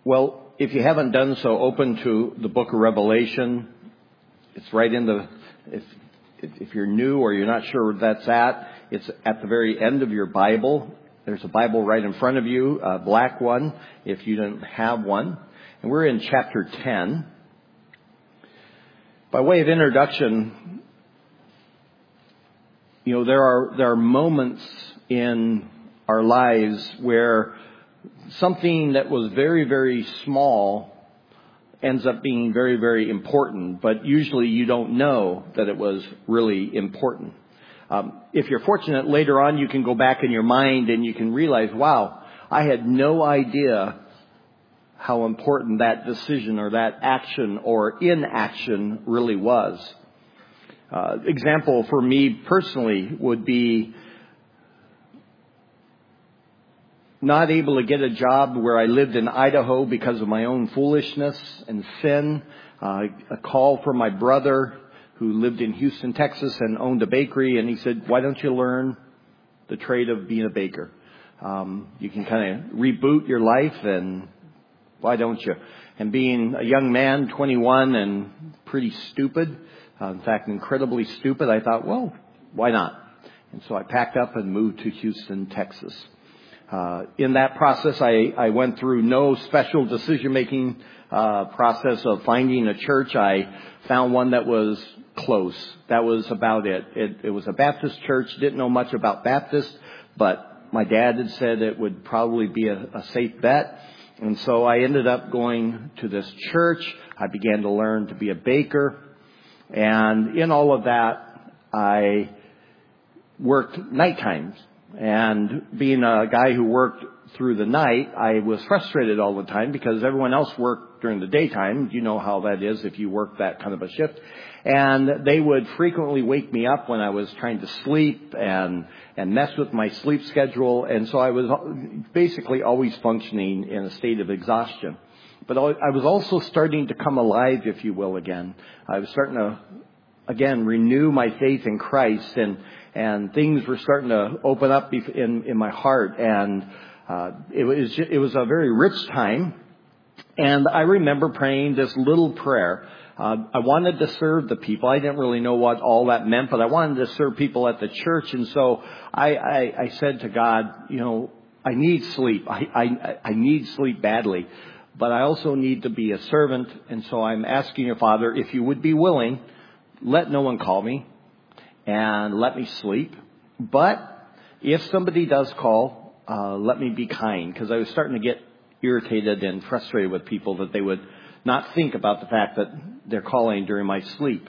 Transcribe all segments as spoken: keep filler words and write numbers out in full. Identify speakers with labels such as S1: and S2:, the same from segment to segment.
S1: Well, if you haven't done so, open to the book of Revelation. It's right in the, if, if you're new or you're not sure where that's at, it's at the very end of your Bible. There's a Bible right in front of you, a black one, if you don't have one. And we're in chapter ten. By way of introduction, you know, there are, there are moments in our lives where something that was very, very small ends up being very, very important, but usually you don't know that it was really important. Um, if you're fortunate, later on you can go back in your mind and you can realize, wow, I had no idea how important that decision or that action or inaction really was. Uh, example for me personally would be not able to get a job where I lived in Idaho because of my own foolishness and sin. Uh, a call from my brother who lived in Houston, Texas and owned a bakery. And he said, why don't you learn the trade of being a baker? Um, you can kind of reboot your life, and why don't you? And being a young man, twenty-one, and pretty stupid, uh, in fact, incredibly stupid, I thought, well, why not? And so I packed up and moved to Houston, Texas. Uh, in that process, I, I went through no special decision-making uh, process of finding a church. I found one that was close. That was about it. It, it was a Baptist church. Didn't know much about Baptist, but my dad had said it would probably be a, a safe bet. And so I ended up going to this church. I began to learn to be a baker. And in all of that, I worked night times. And being a guy who worked through the night, I was frustrated all the time because everyone else worked during the daytime. You know how that is if you work that kind of a shift. And they would frequently wake me up when I was trying to sleep and, and mess with my sleep schedule. And so I was basically always functioning in a state of exhaustion. But I was also starting to come alive, if you will, again. I was starting to, again, renew my faith in Christ, and And things were starting to open up in, in my heart. And uh, it was just, it was a very rich time. And I remember praying this little prayer. Uh, I wanted to serve the people. I didn't really know what all that meant, but I wanted to serve people at the church. And so I, I, I said to God, you know, I need sleep. I, I, I need sleep badly. But I also need to be a servant. And so I'm asking you, Father, if you would be willing, let no one call me and let me sleep. But if somebody does call, uh, let me be kind, because I was starting to get irritated and frustrated with people that they would not think about the fact that they're calling during my sleep.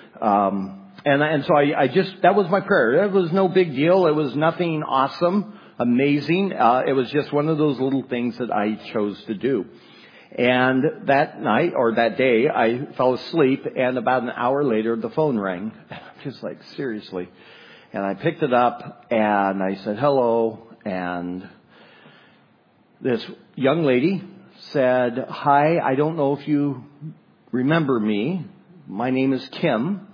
S1: Um, and, and so I, I just, that was my prayer. It was no big deal. It was nothing awesome, amazing. Uh, it was just one of those little things that I chose to do. And that night or that day, I fell asleep, and about an hour later, the phone rang. I'm just like, seriously. And I picked it up, and I said, hello. And this young lady said, hi, I don't know if you remember me. My name is Kim,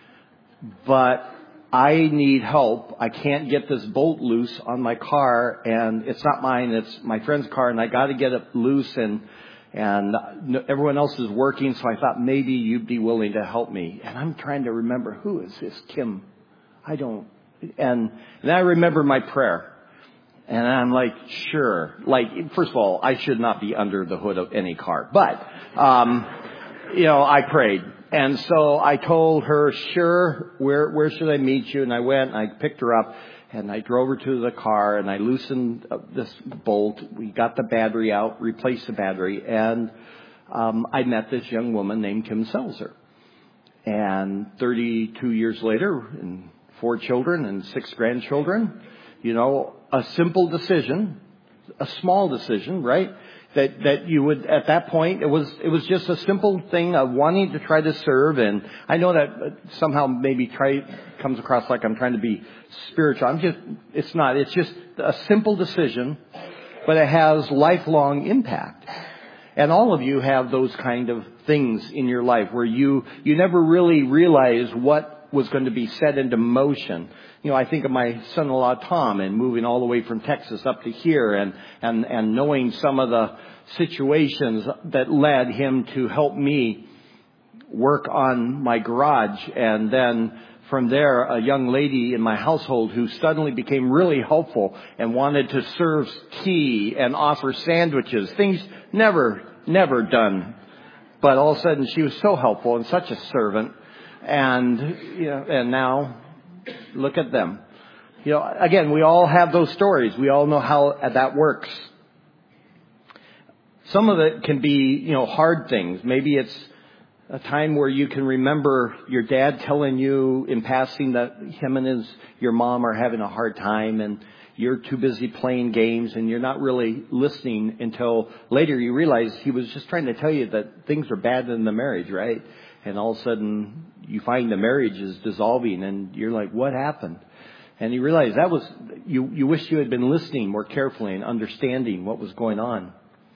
S1: but I need help. I can't get this bolt loose on my car, and it's not mine. It's my friend's car, and I got to get it loose, and And everyone else is working, so I thought maybe you'd be willing to help me. And I'm trying to remember, who is this Kim? I don't. And then I remember my prayer. And I'm like, sure. Like, first of all, I should not be under the hood of any car. But, um, you know, I prayed. And so I told her, sure, where, where should I meet you? And I went and I picked her up. And I drove her to the car, and I loosened this bolt. We got the battery out, replaced the battery, and um, I met this young woman named Kim Selzer. And thirty-two years later, and four children and six grandchildren, you know, a simple decision, a small decision, right? That that you would, at that point, it was it was just a simple thing of wanting to try to serve. And I know that somehow maybe try comes across like I'm trying to be spiritual. I'm just, it's not. It's just a simple decision, but it has lifelong impact. And all of you have those kind of things in your life where you you never really realize what was going to be set into motion. You know, I think of my son-in-law Tom and moving all the way from Texas up to here and, and, and knowing some of the situations that led him to help me work on my garage. And then from there, a young lady in my household who suddenly became really helpful and wanted to serve tea and offer sandwiches, things never, never done. But all of a sudden she was so helpful and such a servant. And, you know, and now look at them. You know, again, we all have those stories. We all know how that works. Some of it can be, you know, hard things. Maybe it's a time where you can remember your dad telling you in passing that him and his, your mom are having a hard time and you're too busy playing games and you're not really listening until later you realize he was just trying to tell you that things are bad in the marriage, right? And all of a sudden you find the marriage is dissolving and you're like, what happened? And you realize that was, you, you wish you had been listening more carefully and understanding what was going on.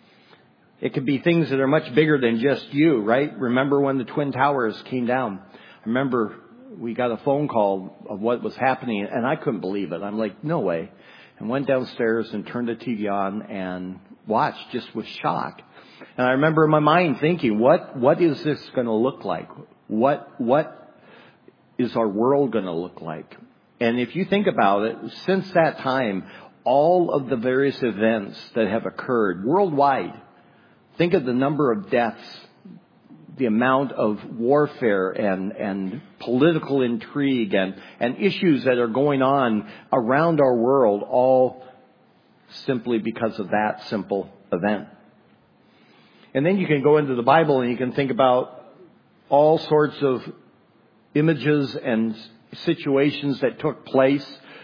S1: It could be things that are much bigger than just you, right? Remember when the Twin Towers came down? I remember we got a phone call of what was happening and I couldn't believe it. I'm like, no way. And went downstairs and turned the T V on and watched just with shock. And I remember in my mind thinking, what, what is this going to look like? What, what is our world going to look like? And if you think about it, since that time, all of the various events that have occurred worldwide, think of the number of deaths, the amount of warfare and, and political intrigue and, and issues that are going on around our world, all simply because of that simple event. And then you can go into the Bible and you can think about all sorts of images and situations that took place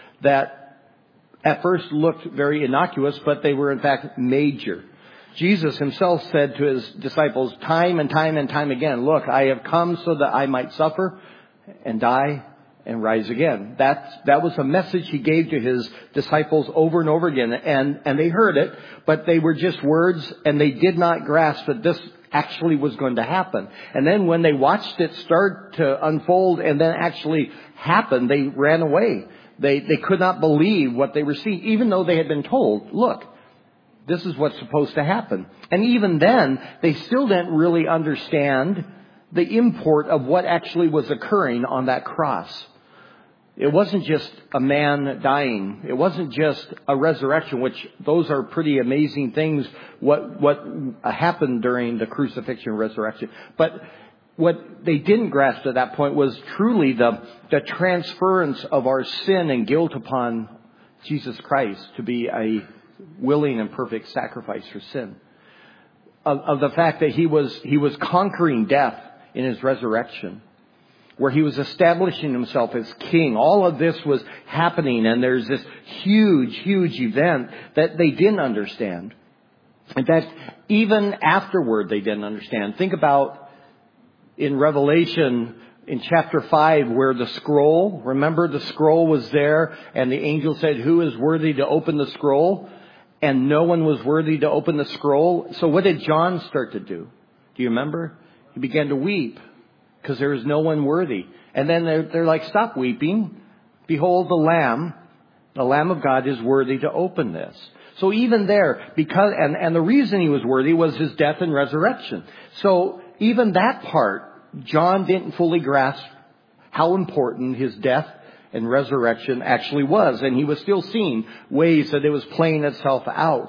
S1: that at first looked very innocuous, but they were in fact major. Jesus himself said to his disciples time and time and time again, look, I have come so that I might suffer and die and rise again. That, that was a message he gave to his disciples over and over again. And, and they heard it, but they were just words and they did not grasp that this actually was going to happen. And then when they watched it start to unfold and then actually happen, they ran away. They, they could not believe what they were seeing, even though they had been told, look, this is what's supposed to happen. And even then, they still didn't really understand the import of what actually was occurring on that cross. It wasn't just a man dying. It wasn't just a resurrection, which those are pretty amazing things, what, what happened during the crucifixion and resurrection. But what they didn't grasp at that point was truly the, the transference of our sin and guilt upon Jesus Christ to be a willing and perfect sacrifice for sin. Of, of the fact that he was, he was conquering death in his resurrection, where he was establishing himself as king. All of this was happening, and there's this huge, huge event that they didn't understand. In fact, even afterward, they didn't understand. Think about in Revelation in chapter five, where the scroll, remember the scroll was there, and the angel said, who is worthy to open the scroll? And no one was worthy to open the scroll. So what did John start to do? Do you remember? He began to weep because there was no one worthy. And then they're, they're like, stop weeping. Behold the Lamb. The Lamb of God is worthy to open this. So even there, because, and, and the reason he was worthy was his death and resurrection. So even that part, John didn't fully grasp how important his death and resurrection actually was. And he was still seeing ways that it was playing itself out.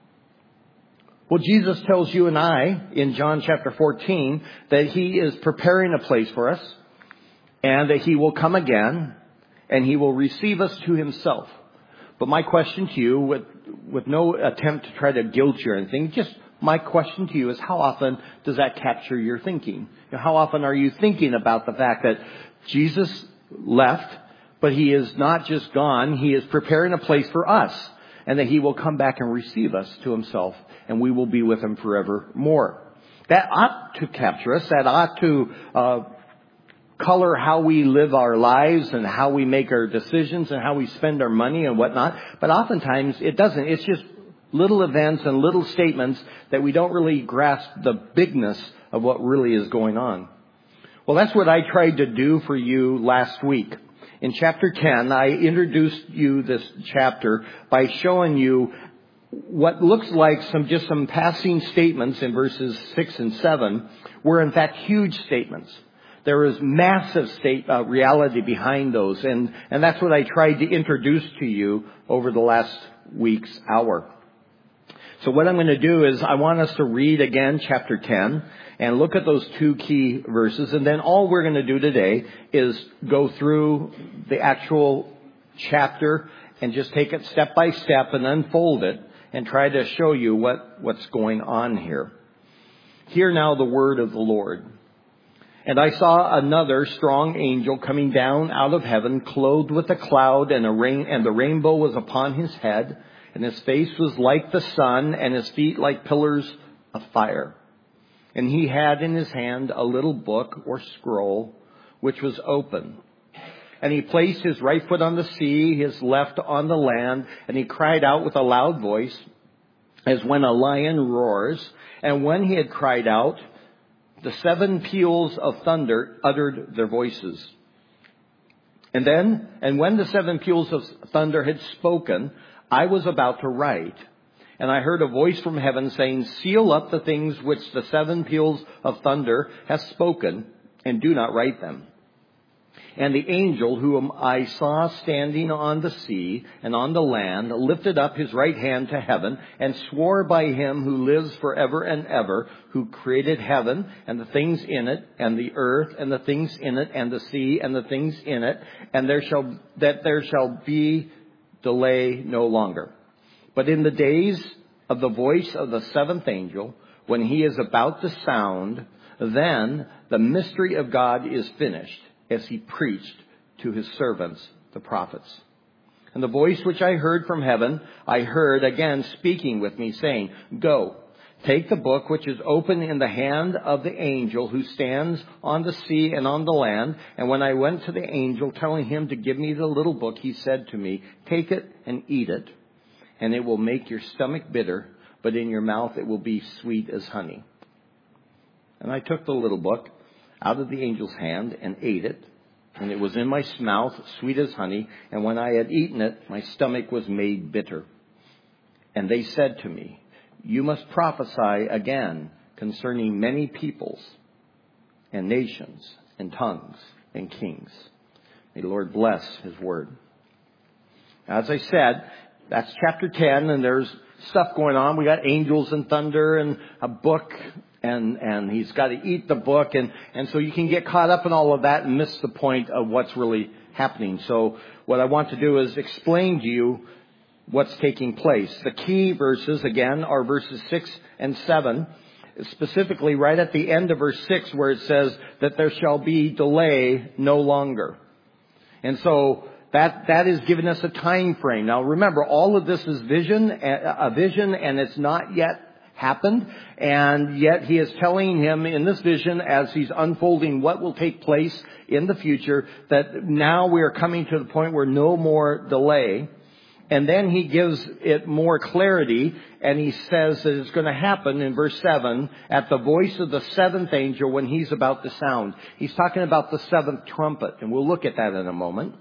S1: Well, Jesus tells you and I in John chapter fourteen that he is preparing a place for us and that he will come again and he will receive us to himself. But my question to you, with, with no attempt to try to guilt you or anything, just my question to you is, how often does that capture your thinking? You know, how often are you thinking about the fact that Jesus left, but he is not just gone, he is preparing a place for us, and that he will come back and receive us to himself, and we will be with him forevermore. That ought to capture us. That ought to uh, color how we live our lives and how we make our decisions and how we spend our money and whatnot. But oftentimes it doesn't. It's just little events and little statements that we don't really grasp the bigness of what really is going on. Well, that's what I tried to do for you last week. In chapter ten, I introduced you this chapter by showing you what looks like some just some passing statements in verses six and seven were in fact huge statements. There is massive state uh, reality behind those, and and that's what I tried to introduce to you over the last week's hour. So what I'm going to do is I want us to read again chapter ten and look at those two key verses, and then all we're going to do today is go through the actual chapter and just take it step by step and unfold it and try to show you what, what's going on here. Hear now the word of the Lord. And I saw another strong angel coming down out of heaven, clothed with a cloud, and a rain, and the rainbow was upon his head, and his face was like the sun, and his feet like pillars of fire. And he had in his hand a little book or scroll, which was open. And he placed his right foot on the sea, his left on the land, and he cried out with a loud voice, as when a lion roars. And when he had cried out, the seven peals of thunder uttered their voices. And then, and when the seven peals of thunder had spoken, I was about to write. And I heard a voice from heaven saying, seal up the things which the seven peals of thunder have spoken, and do not write them. And the angel whom I saw standing on the sea and on the land lifted up his right hand to heaven and swore by him who lives forever and ever, who created heaven and the things in it, and the earth and the things in it, and the sea and the things in it, and there shall that there shall be delay no longer. But in the days of the voice of the seventh angel, when he is about to sound, then the mystery of God is finished, as he preached to his servants, the prophets. And the voice which I heard from heaven, I heard again speaking with me, saying, go, take the book which is open in the hand of the angel who stands on the sea and on the land. And when I went to the angel, telling him to give me the little book, he said to me, take it and eat it, and it will make your stomach bitter, but in your mouth it will be sweet as honey. And I took the little book out of the angel's hand and ate it, and it was in my mouth sweet as honey, and when I had eaten it, my stomach was made bitter. And they said to me, you must prophesy again concerning many peoples and nations and tongues and kings. May the Lord bless his word. As I said, that's chapter ten, and there's stuff going on. We got angels and thunder and a book, and and he's got to eat the book, and and so you can get caught up in all of that and miss the point of what's really happening. So what I want to do is explain to you what's taking place. The key verses, again, are verses six and seven, specifically right at the end of verse six, where it says that there shall be delay no longer. And so that that is giving us a time frame. Now remember, all of this is vision, a vision, and it's not yet happened, and yet he is telling him in this vision, as he's unfolding what will take place in the future, that now we are coming to the point where no more delay. And then he gives it more clarity, and he says that it's going to happen in verse seven at the voice of the seventh angel when he's about to sound. He's talking about the seventh trumpet, and we'll look at that in a moment.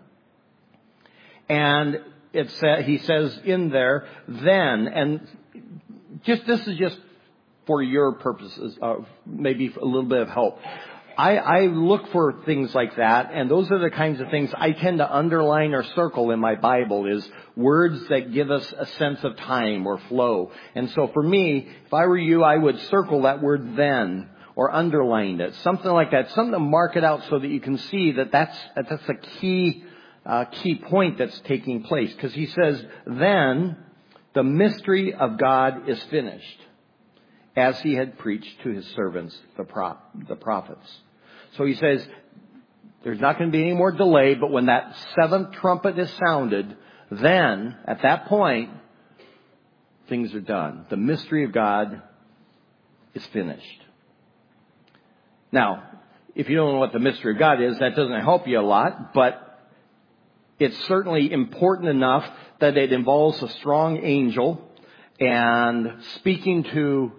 S1: And it sa- he says in there, then, and just this is just for your purposes, uh, maybe a little bit of help. I, I look for things like that, and those are the kinds of things I tend to underline or circle in my Bible, is words that give us a sense of time or flow. And so for me, if I were you, I would circle that word then, or underline it, something like that, something to mark it out so that you can see that that's, that's a key, uh, key point that's taking place. Because he says, then the mystery of God is finished, as he had preached to his servants, the pro- the prophets. So he says, there's not going to be any more delay, but when that seventh trumpet is sounded, then, at that point, things are done. The mystery of God is finished. Now, if you don't know what the mystery of God is, that doesn't help you a lot, but it's certainly important enough that it involves a strong angel and speaking to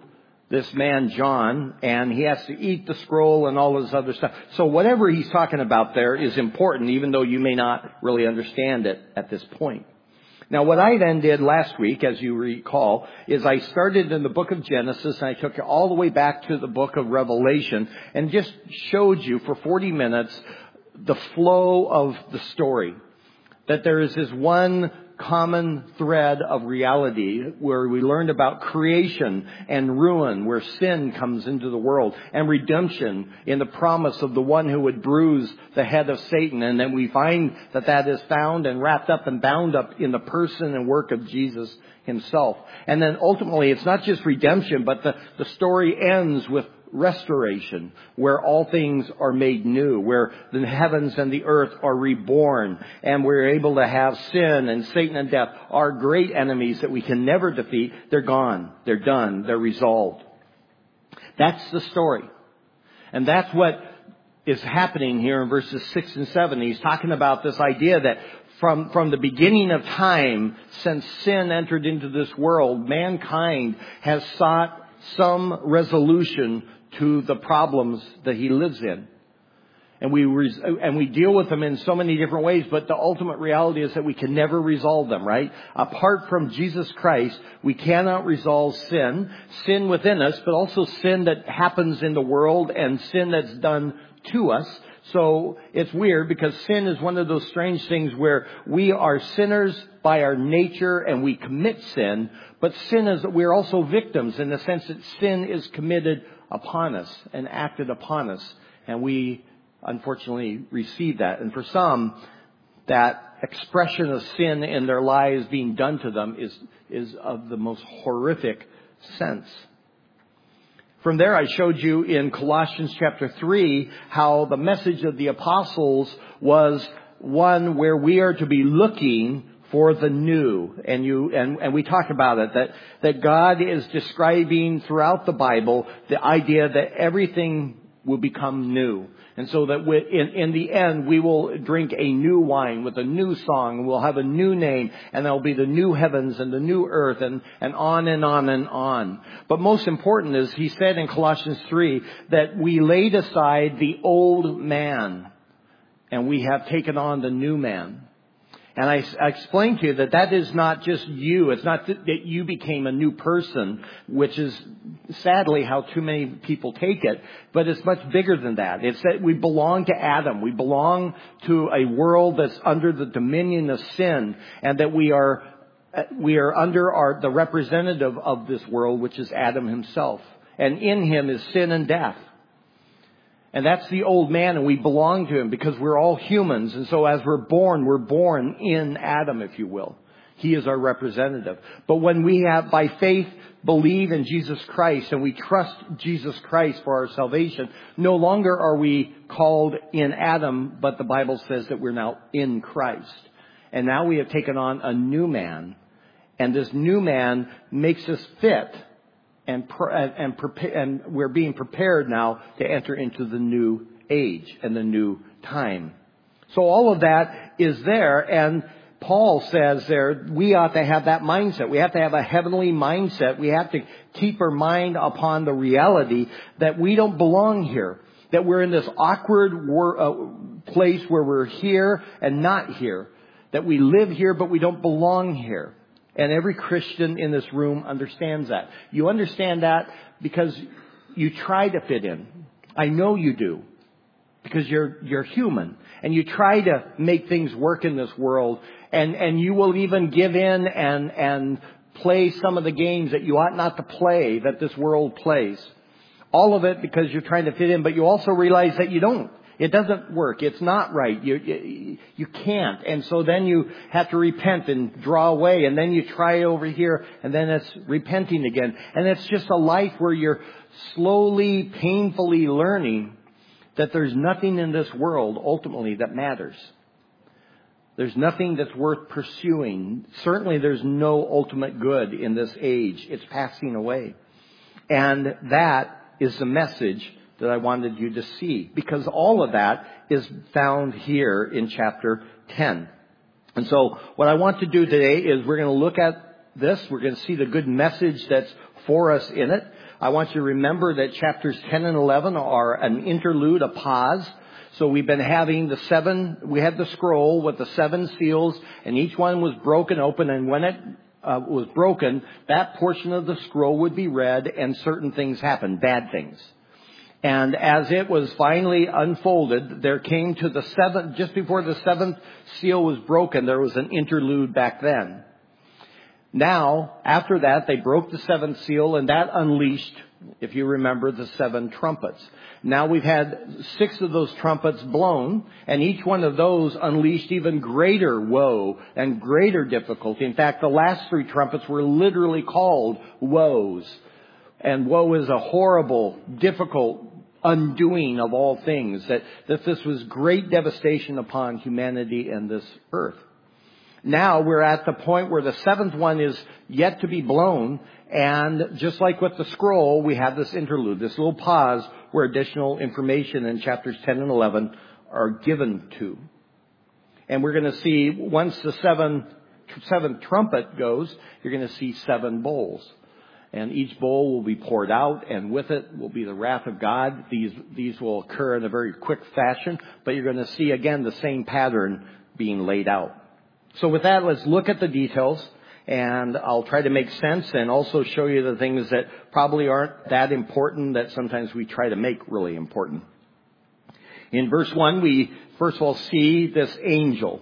S1: this man John, and he has to eat the scroll and all this other stuff. So whatever he's talking about there is important, even though you may not really understand it at this point. Now, what I then did last week, as you recall, is I started in the book of Genesis, and I took it all the way back to the book of Revelation, and just showed you for forty minutes the flow of the story. That there is this one common thread of reality where we learned about creation and ruin, where sin comes into the world, and redemption in the promise of the one who would bruise the head of Satan. And then we find that that is found and wrapped up and bound up in the person and work of Jesus himself. And then ultimately, it's not just redemption, but the, the story ends with restoration, where all things are made new, where the heavens and the earth are reborn, and we're able to have sin and Satan and death, our great enemies that we can never defeat. They're gone. They're done. They're resolved. That's the story. And that's what is happening here in verses six and seven. He's talking about this idea that From, from the beginning of time, since sin entered into this world, mankind has sought some resolution to the problems that he lives in. And we, res- and we deal with them in so many different ways, but the ultimate reality is that we can never resolve them, right? Apart from Jesus Christ, we cannot resolve sin, sin within us, but also sin that happens in the world and sin that's done to us. So it's weird because sin is one of those strange things where we are sinners by our nature and we commit sin, but sin is that we're also victims in the sense that sin is committed upon us and acted upon us, and we unfortunately receive that. And for some, that expression of sin in their lives being done to them is is of the most horrific sense. From there, I showed you in Colossians chapter three how the message of the apostles was one where we are to be looking for the new. And you and, and we talked about it, that, that God is describing throughout the Bible the idea that everything will become new. And so that we, in, in the end, we will drink a new wine with a new song, and we'll have a new name, and there'll be the new heavens and the new earth, and, and on and on and on. But most important is, he said in Colossians three, that we laid aside the old man, and we have taken on the new man. And I, I explained to you that that is not just you. It's not that you became a new person, which is sadly how too many people take it. But it's much bigger than that. It's that we belong to Adam. We belong to a world that's under the dominion of sin, and that we are we are under our the representative of this world, which is Adam himself. And in him is sin and death. And that's the old man, and we belong to him because we're all humans. And so as we're born, we're born in Adam, if you will. He is our representative. But when we have, by faith, believe in Jesus Christ and we trust Jesus Christ for our salvation, no longer are we called in Adam, but the Bible says that we're now in Christ. And now we have taken on a new man. And this new man makes us fit. And, and, and we're being prepared now to enter into the new age and the new time. So all of that is there. And Paul says there, we ought to have that mindset. We have to have a heavenly mindset. We have to keep our mind upon the reality that we don't belong here. That we're in this awkward wor- uh, place where we're here and not here. That we live here, but we don't belong here. And every Christian in this room understands that. You understand that because you try to fit in. I know you do. Because you're you're human. And you try to make things work in this world. And, and you will even give in and, and play some of the games that you ought not to play, that this world plays. All of it because you're trying to fit in. But you also realize that you don't. It doesn't work. It's not right. You, you you can't. And so then you have to repent and draw away. And then you try over here. And then it's repenting again. And it's just a life where you're slowly, painfully learning that there's nothing in this world ultimately that matters. There's nothing that's worth pursuing. Certainly there's no ultimate good in this age. It's passing away. And that is the message that I wanted you to see, because all of that is found here in chapter ten. And so what I want to do today is we're going to look at this. We're going to see the good message that's for us in it. I want you to remember that chapters ten and eleven are an interlude, a pause. So we've been having the seven, we had the scroll with the seven seals, and each one was broken open, and when it uh, was broken, that portion of the scroll would be read, and certain things happened, bad things. And as it was finally unfolded, there came to the seventh, just before the seventh seal was broken, there was an interlude back then. Now, after that, they broke the seventh seal, and that unleashed, if you remember, the seven trumpets. Now we've had six of those trumpets blown, and each one of those unleashed even greater woe and greater difficulty. In fact, the last three trumpets were literally called woes. And woe is a horrible, difficult undoing of all things, that, that this was great devastation upon humanity and this earth. Now we're at the point where the seventh one is yet to be blown, and just like with the scroll, we have this interlude, this little pause where additional information in chapters ten and eleven are given to. And we're going to see, once the seven, seventh trumpet goes, you're going to see seven bowls. And each bowl will be poured out, and with it will be the wrath of God. These, these will occur in a very quick fashion, but you're going to see again the same pattern being laid out. So with that, let's look at the details, and I'll try to make sense and also show you the things that probably aren't that important that sometimes we try to make really important. In verse one, we first of all see this angel.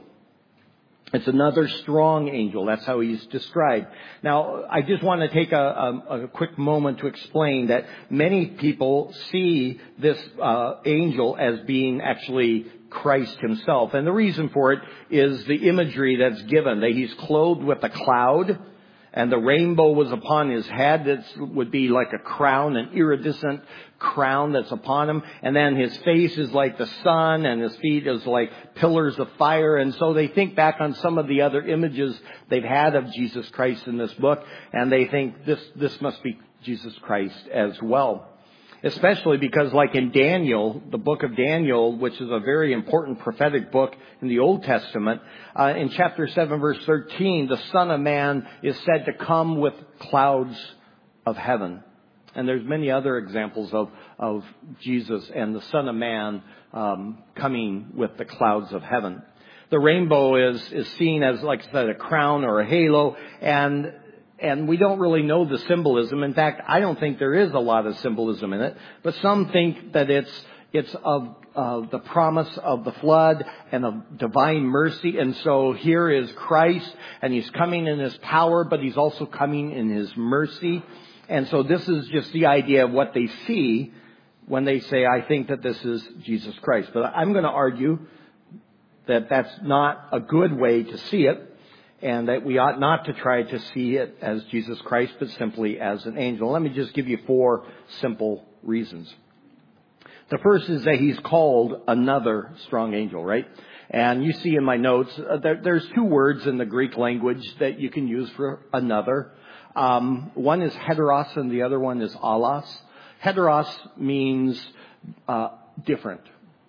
S1: It's another strong angel. That's how he's described. Now, I just want to take a, a, a quick moment to explain that many people see this uh, angel as being actually Christ himself. And the reason for it is the imagery that's given, that he's clothed with a cloud, and the rainbow was upon his head. It would be like a crown, an iridescent crown that's upon him. And then his face is like the sun, and his feet is like pillars of fire. And so they think back on some of the other images they've had of Jesus Christ in this book, and they think this, this must be Jesus Christ as well. Especially because, like in Daniel, the book of Daniel, which is a very important prophetic book in the Old Testament, uh, in chapter seven, verse thirteen, the Son of Man is said to come with clouds of heaven. And there's many other examples of, of Jesus and the Son of Man um, coming with the clouds of heaven. The rainbow is, is seen as, like I said, a crown or a halo, and And we don't really know the symbolism. In fact, I don't think there is a lot of symbolism in it. But some think that it's it's of uh, the promise of the flood and of divine mercy. And so here is Christ, and he's coming in his power, but he's also coming in his mercy. And so this is just the idea of what they see when they say, I think that this is Jesus Christ. But I'm going to argue that that's not a good way to see it, and that we ought not to try to see it as Jesus Christ, but simply as an angel. Let me just give you four simple reasons. The first is that he's called another strong angel, right? And you see in my notes, uh, there, there's two words in the Greek language that you can use for another. Um, one is heteros and the other one is allos. Heteros means uh, different,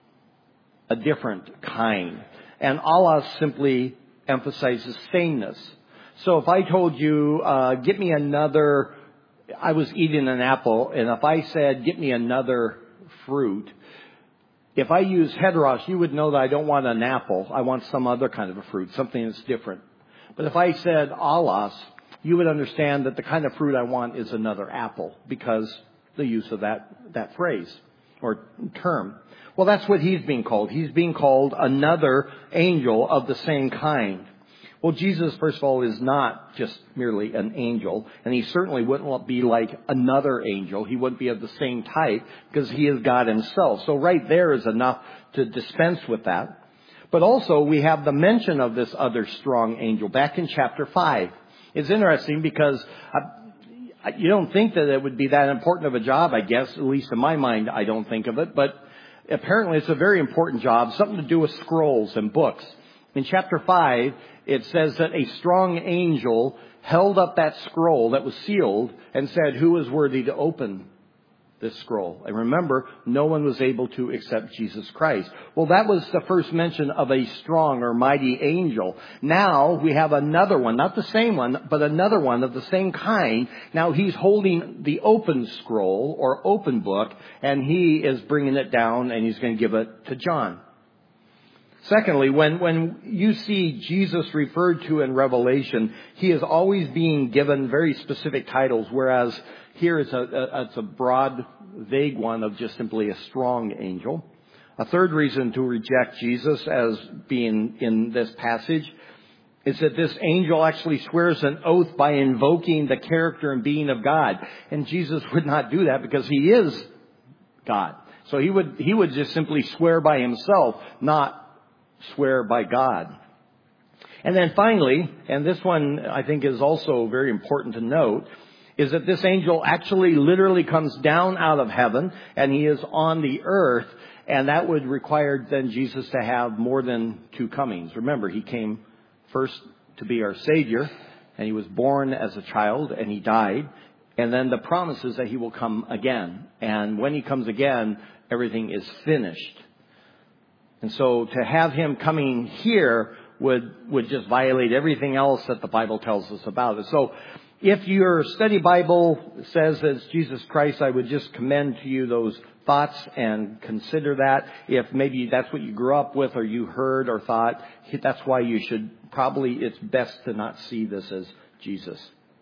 S1: a different kind. And allos simply emphasizes sameness. So if I told you, uh, get me another, I was eating an apple, and if I said, get me another fruit, if I use heteros, you would know that I don't want an apple. I want some other kind of a fruit, something that's different. But if I said allos, you would understand that the kind of fruit I want is another apple, because the use of that, that phrase or term. Well, that's what he's being called. He's being called another angel of the same kind. Well, Jesus, first of all, is not just merely an angel, and he certainly wouldn't be like another angel. He wouldn't be of the same type, because he is God himself. So right there is enough to dispense with that. But also, we have the mention of this other strong angel back in chapter five. It's interesting because uh, you don't think that it would be that important of a job, I guess. At least in my mind, I don't think of it. But apparently it's a very important job, something to do with scrolls and books. In chapter five, it says that a strong angel held up that scroll that was sealed and said, who is worthy to open this scroll. And remember, no one was able to accept Jesus Christ. Well, that was the first mention of a strong or mighty angel. Now we have another one, not the same one, but another one of the same kind. Now he's holding the open scroll or open book, and he is bringing it down, and he's going to give it to John. Secondly, when, when you see Jesus referred to in Revelation, he is always being given very specific titles, whereas here it's a, a, it's a broad, vague one of just simply a strong angel. A third reason to reject Jesus as being in this passage is that this angel actually swears an oath by invoking the character and being of God. And Jesus would not do that because he is God. So he would, he would just simply swear by himself, not swear by God. And then finally, and this one I think is also very important to note, is that this angel actually literally comes down out of heaven and he is on the earth, and that would require then Jesus to have more than two comings. Remember, he came first to be our Savior, and he was born as a child and he died, and then the promise is that he will come again. And when he comes again, everything is finished. And so to have him coming here would, would just violate everything else that the Bible tells us about it. So if your study Bible says it's Jesus Christ, I would just commend to you those thoughts and consider that. If maybe that's what you grew up with or you heard or thought, that's why you should probably, it's best to not see this as Jesus.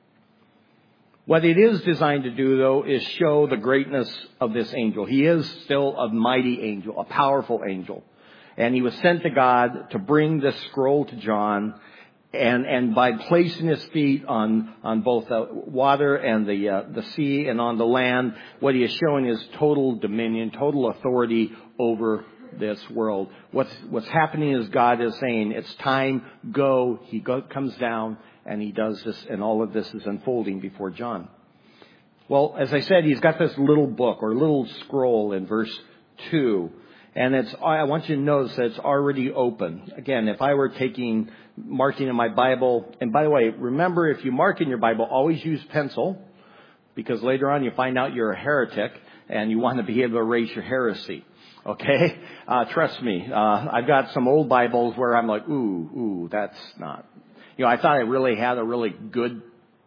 S1: What it is designed to do, though, is show the greatness of this angel. He is still a mighty angel, a powerful angel. And he was sent to God to bring this scroll to John. And, and by placing his feet on, on both the water and the, uh, the sea and on the land, what he is showing is total dominion, total authority over this world. What's, what's happening is God is saying, it's time, go. He go, comes down and he does this, and all of this is unfolding before John. Well, as I said, he's got this little book or little scroll in verse two. And it's, I want you to notice that it's already open. Again, if I were taking, marking in my Bible, and by the way, remember if you mark in your Bible, always use pencil, because later on you find out you're a heretic and you want to be able to erase your heresy. Okay? Uh, trust me, uh, I've got some old Bibles where I'm like, ooh, ooh, that's not, you know, I thought I really had a really good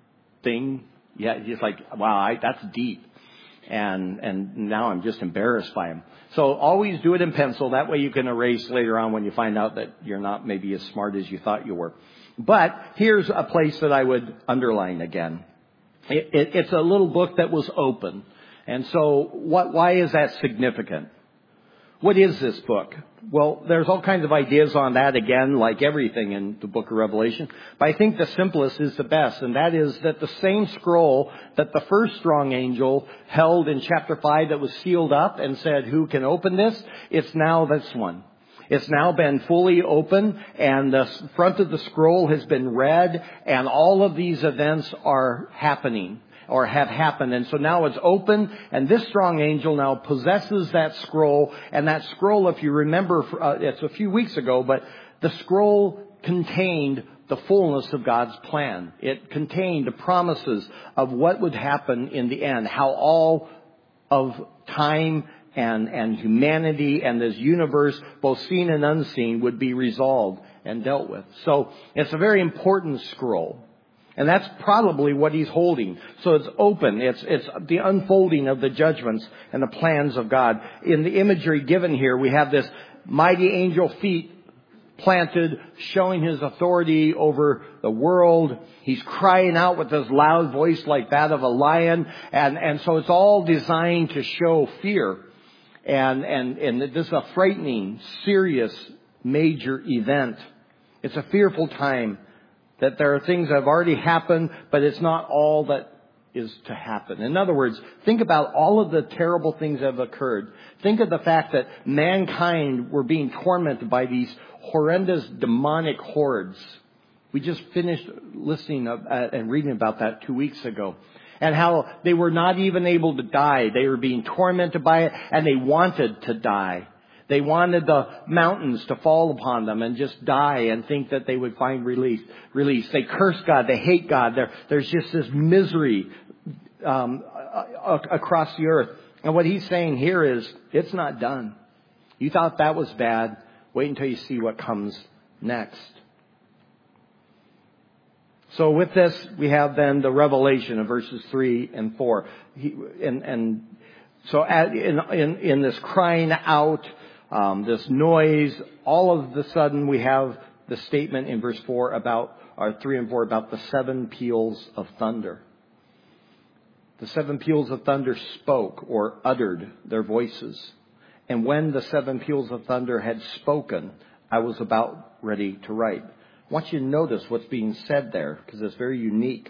S1: thing. Yeah, just like, wow, I, that's deep. And, and now I'm just embarrassed by him. So always do it in pencil. That way you can erase later on when you find out that you're not maybe as smart as you thought you were. But here's a place that I would underline again. It, it, it's a little book that was open. And so what, why is that significant? What is this book? Well, there's all kinds of ideas on that again, like everything in the book of Revelation. But I think the simplest is the best, and that is that the same scroll that the first strong angel held in chapter five that was sealed up and said, who can open this? It's now this one. It's now been fully open, and the front of the scroll has been read, and all of these events are happening. Or have happened. And so now it's open, and this strong angel now possesses that scroll. And that scroll, if you remember, uh, it's a few weeks ago, but the scroll contained the fullness of God's plan. It contained the promises of what would happen in the end, how all of time and, and humanity and this universe, both seen and unseen, would be resolved and dealt with. So it's a very important scroll. And that's probably what he's holding. So it's open. It's, it's the unfolding of the judgments and the plans of God. In the imagery given here, we have this mighty angel feet planted, showing his authority over the world. He's crying out with this loud voice like that of a lion. And, and so it's all designed to show fear. And, and, and this is a frightening, serious, major event. It's a fearful time. That there are things that have already happened, but it's not all that is to happen. In other words, think about all of the terrible things that have occurred. Think of the fact that mankind were being tormented by these horrendous demonic hordes. We just finished listening and reading about that two weeks ago. And how they were not even able to die. They were being tormented by it, and they wanted to die. They wanted the mountains to fall upon them and just die and think that they would find release. Release. They curse God. They hate God. There, there's just this misery um, across the earth. And what he's saying here is, it's not done. You thought that was bad. Wait until you see what comes next. So with this, we have then the revelation of verses three and four. He, and, and so at, in, in, in this crying out, um, this noise, all of the sudden we have the statement in verse four about, or three and four, about the seven peals of thunder. The seven peals of thunder spoke or uttered their voices. And when the seven peals of thunder had spoken, I was about ready to write. I want you to notice what's being said there, because it's very unique.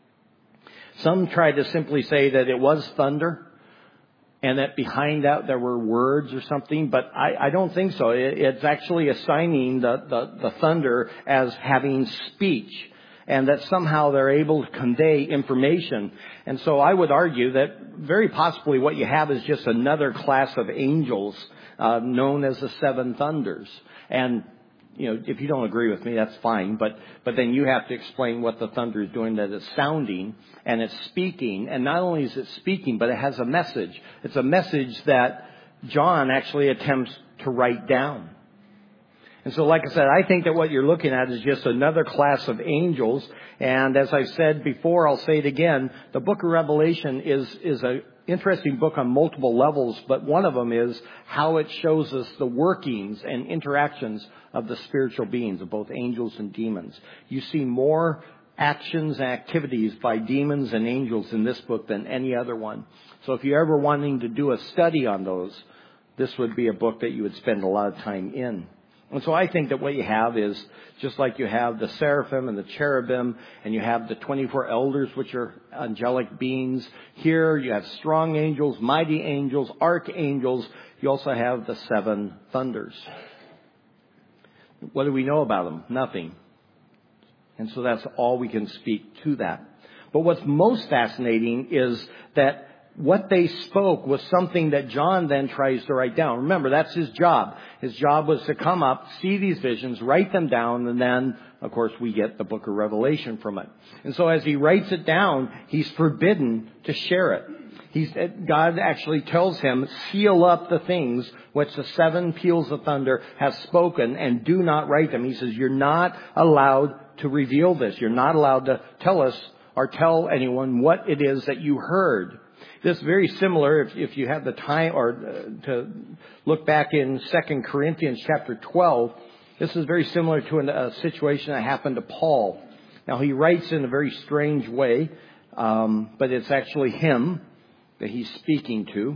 S1: Some try to simply say that it was thunder and that behind that there were words or something, but I, I don't think so. It, it's actually assigning the, the, the thunder as having speech, and that somehow they're able to convey information. And so I would argue that very possibly what you have is just another class of angels uh, known as the seven thunders. And you know, if you don't agree with me, that's fine. But, but then you have to explain what the thunder is doing, that it's sounding and it's speaking. And not only is it speaking, but it has a message. It's a message that John actually attempts to write down. And so, like I said, I think that what you're looking at is just another class of angels. And as I've said before, I'll say it again, the book of Revelation is, is a interesting book on multiple levels, but one of them is how it shows us the workings and interactions of the spiritual beings, of both angels and demons. You see more actions and activities by demons and angels in this book than any other one. So if you're ever wanting to do a study on those, this would be a book that you would spend a lot of time in. And so I think that what you have is, just like you have the seraphim and the cherubim, and you have the twenty-four elders, which are angelic beings. Here you have strong angels, mighty angels, archangels. You also have the seven thunders. What do we know about them? Nothing. And so that's all we can speak to that. But what's most fascinating is that what they spoke was something that John then tries to write down. Remember, that's his job. His job was to come up, see these visions, write them down, and then, of course, we get the book of Revelation from it. And so as he writes it down, he's forbidden to share it. He's, God actually tells him, seal up the things which the seven peals of thunder have spoken, and do not write them. He says, you're not allowed to reveal this. You're not allowed to tell us or tell anyone what it is that you heard. This is very similar, if, if you have the time, or uh, to look back in Second Corinthians chapter twelve, this is very similar to an, a situation that happened to Paul. Now, he writes in a very strange way, um, but it's actually him that he's speaking to.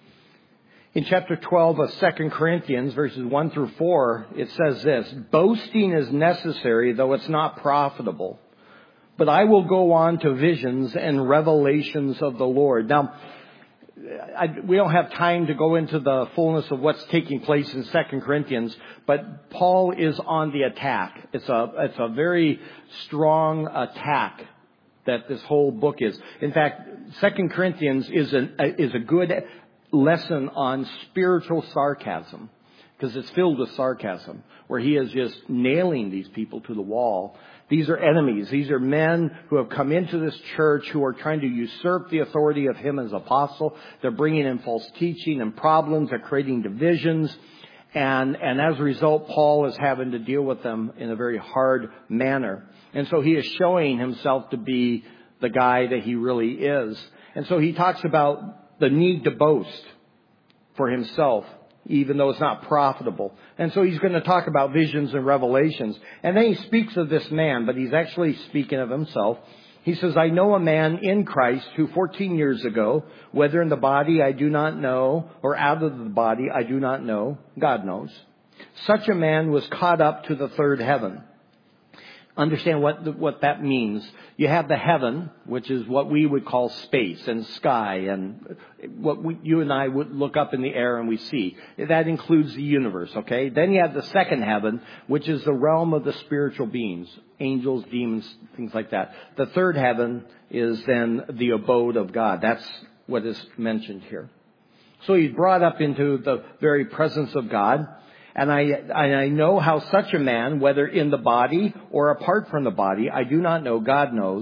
S1: In chapter twelve of Second Corinthians, verses one through four, it says this, boasting is necessary, though it's not profitable. But I will go on to visions and revelations of the Lord. Now, I, we don't have time to go into the fullness of what's taking place in Second Corinthians, but Paul is on the attack. It's a, it's a very strong attack that this whole book is. In fact, Second Corinthians is, an, is a good lesson on spiritual sarcasm, because it's filled with sarcasm, where he is just nailing these people to the wall. These are enemies. These are men who have come into this church who are trying to usurp the authority of him as apostle. They're bringing in false teaching and problems. They're creating divisions. And, and as a result, Paul is having to deal with them in a very hard manner. And so he is showing himself to be the guy that he really is. And so he talks about the need to boast for himself, even though it's not profitable. And so he's going to talk about visions and revelations. And then he speaks of this man, but he's actually speaking of himself. He says, I know a man in Christ who fourteen years ago, whether in the body I do not know, or out of the body I do not know, God knows. Such a man was caught up to the third heaven. Understand what the, what that means. You have the heaven, which is what we would call space and sky, and what we, you and I would look up in the air and we see. That includes the universe, okay? Then you have the second heaven, which is the realm of the spiritual beings, angels, demons, things like that. The third heaven is then the abode of God. That's what is mentioned here. So he's brought up into the very presence of God. And I, and I know how such a man, whether in the body or apart from the body, I do not know, God knows,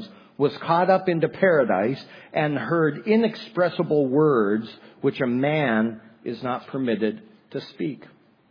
S1: was caught up into paradise and heard inexpressible words which a man is not permitted to speak.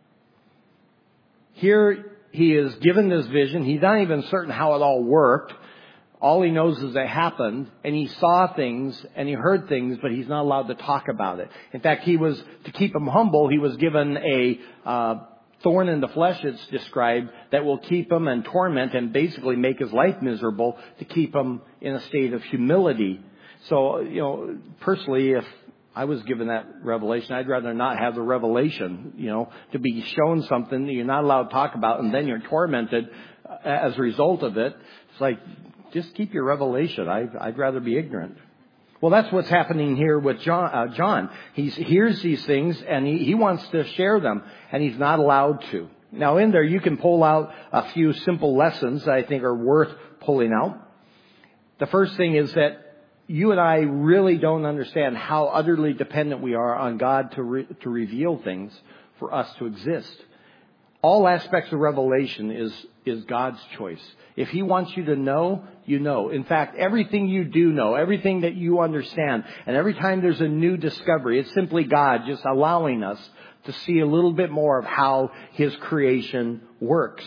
S1: Here he is given this vision. He's not even certain how it all worked. All he knows is it happened, and he saw things and he heard things, but he's not allowed to talk about it. In fact, he was, to keep him humble, he was given a uh, thorn in the flesh, it's described, that will keep him and torment and basically make his life miserable to keep him in a state of humility. So, you know, personally, if I was given that revelation, I'd rather not have the revelation, you know, to be shown something that you're not allowed to talk about and then you're tormented as a result of it. It's like, just keep your revelation. I'd, I'd rather be ignorant. Well, that's what's happening here with John. Uh, John. He hears these things and he, he wants to share them, and he's not allowed to. Now, in there, you can pull out a few simple lessons that I think are worth pulling out. The first thing is that you and I really don't understand how utterly dependent we are on God to re- to reveal things for us to exist. All aspects of revelation is, is God's choice. If He wants you to know, you know. In fact, everything you do know, everything that you understand, and every time there's a new discovery, it's simply God just allowing us to see a little bit more of how His creation works.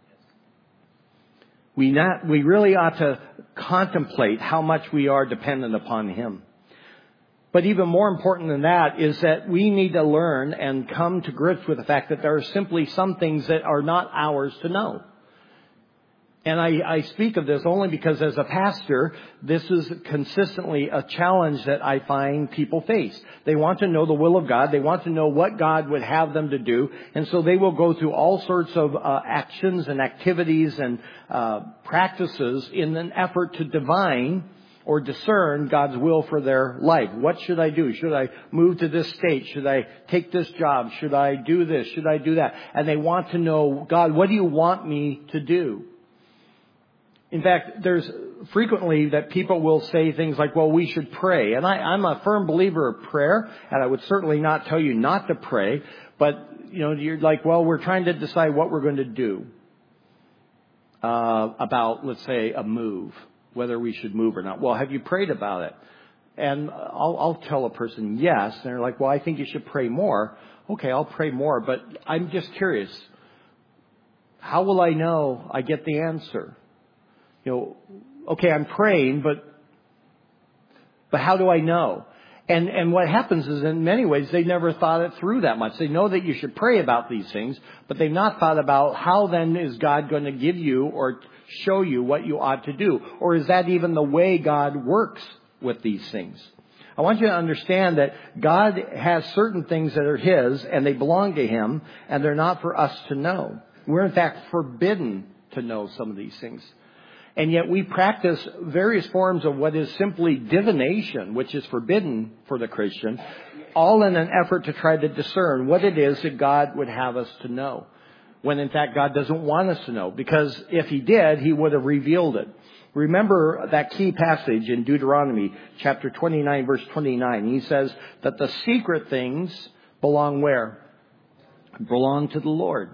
S1: We not, we really ought to contemplate how much we are dependent upon Him. But even more important than that is that we need to learn and come to grips with the fact that there are simply some things that are not ours to know. And I, I speak of this only because as a pastor, this is consistently a challenge that I find people face. They want to know the will of God. They want to know what God would have them to do. And so they will go through all sorts of uh, actions and activities and uh, practices in an effort to divine or discern God's will for their life. What should I do? Should I move to this state? Should I take this job? Should I do this? Should I do that? And they want to know, God, what do you want me to do? In fact, there's frequently that people will say things like, well, we should pray. And I, I'm a firm believer of prayer, and I would certainly not tell you not to pray. But, you know, you're like, well, we're trying to decide what we're going to do uh, about, let's say, a move, whether we should move or not. Well, have you prayed about it? And I'll, I'll tell a person yes. And they're like, well, I think you should pray more. Okay, I'll pray more. But I'm just curious. How will I know I get the answer? You know, okay, I'm praying, but but how do I know? And and what happens is, in many ways, they never thought it through that much. They know that you should pray about these things, but they've not thought about how then is God going to give you or show you what you ought to do? Or is that even the way God works with these things? I want you to understand that God has certain things that are His, and they belong to Him, and they're not for us to know. We're, in fact, forbidden to know some of these things. And yet we practice various forms of what is simply divination, which is forbidden for the Christian, all in an effort to try to discern what it is that God would have us to know, when in fact God doesn't want us to know, because if He did, He would have revealed it. Remember that key passage in Deuteronomy chapter twenty-nine, verse twenty-nine. He says that the secret things belong where? Belong to the Lord.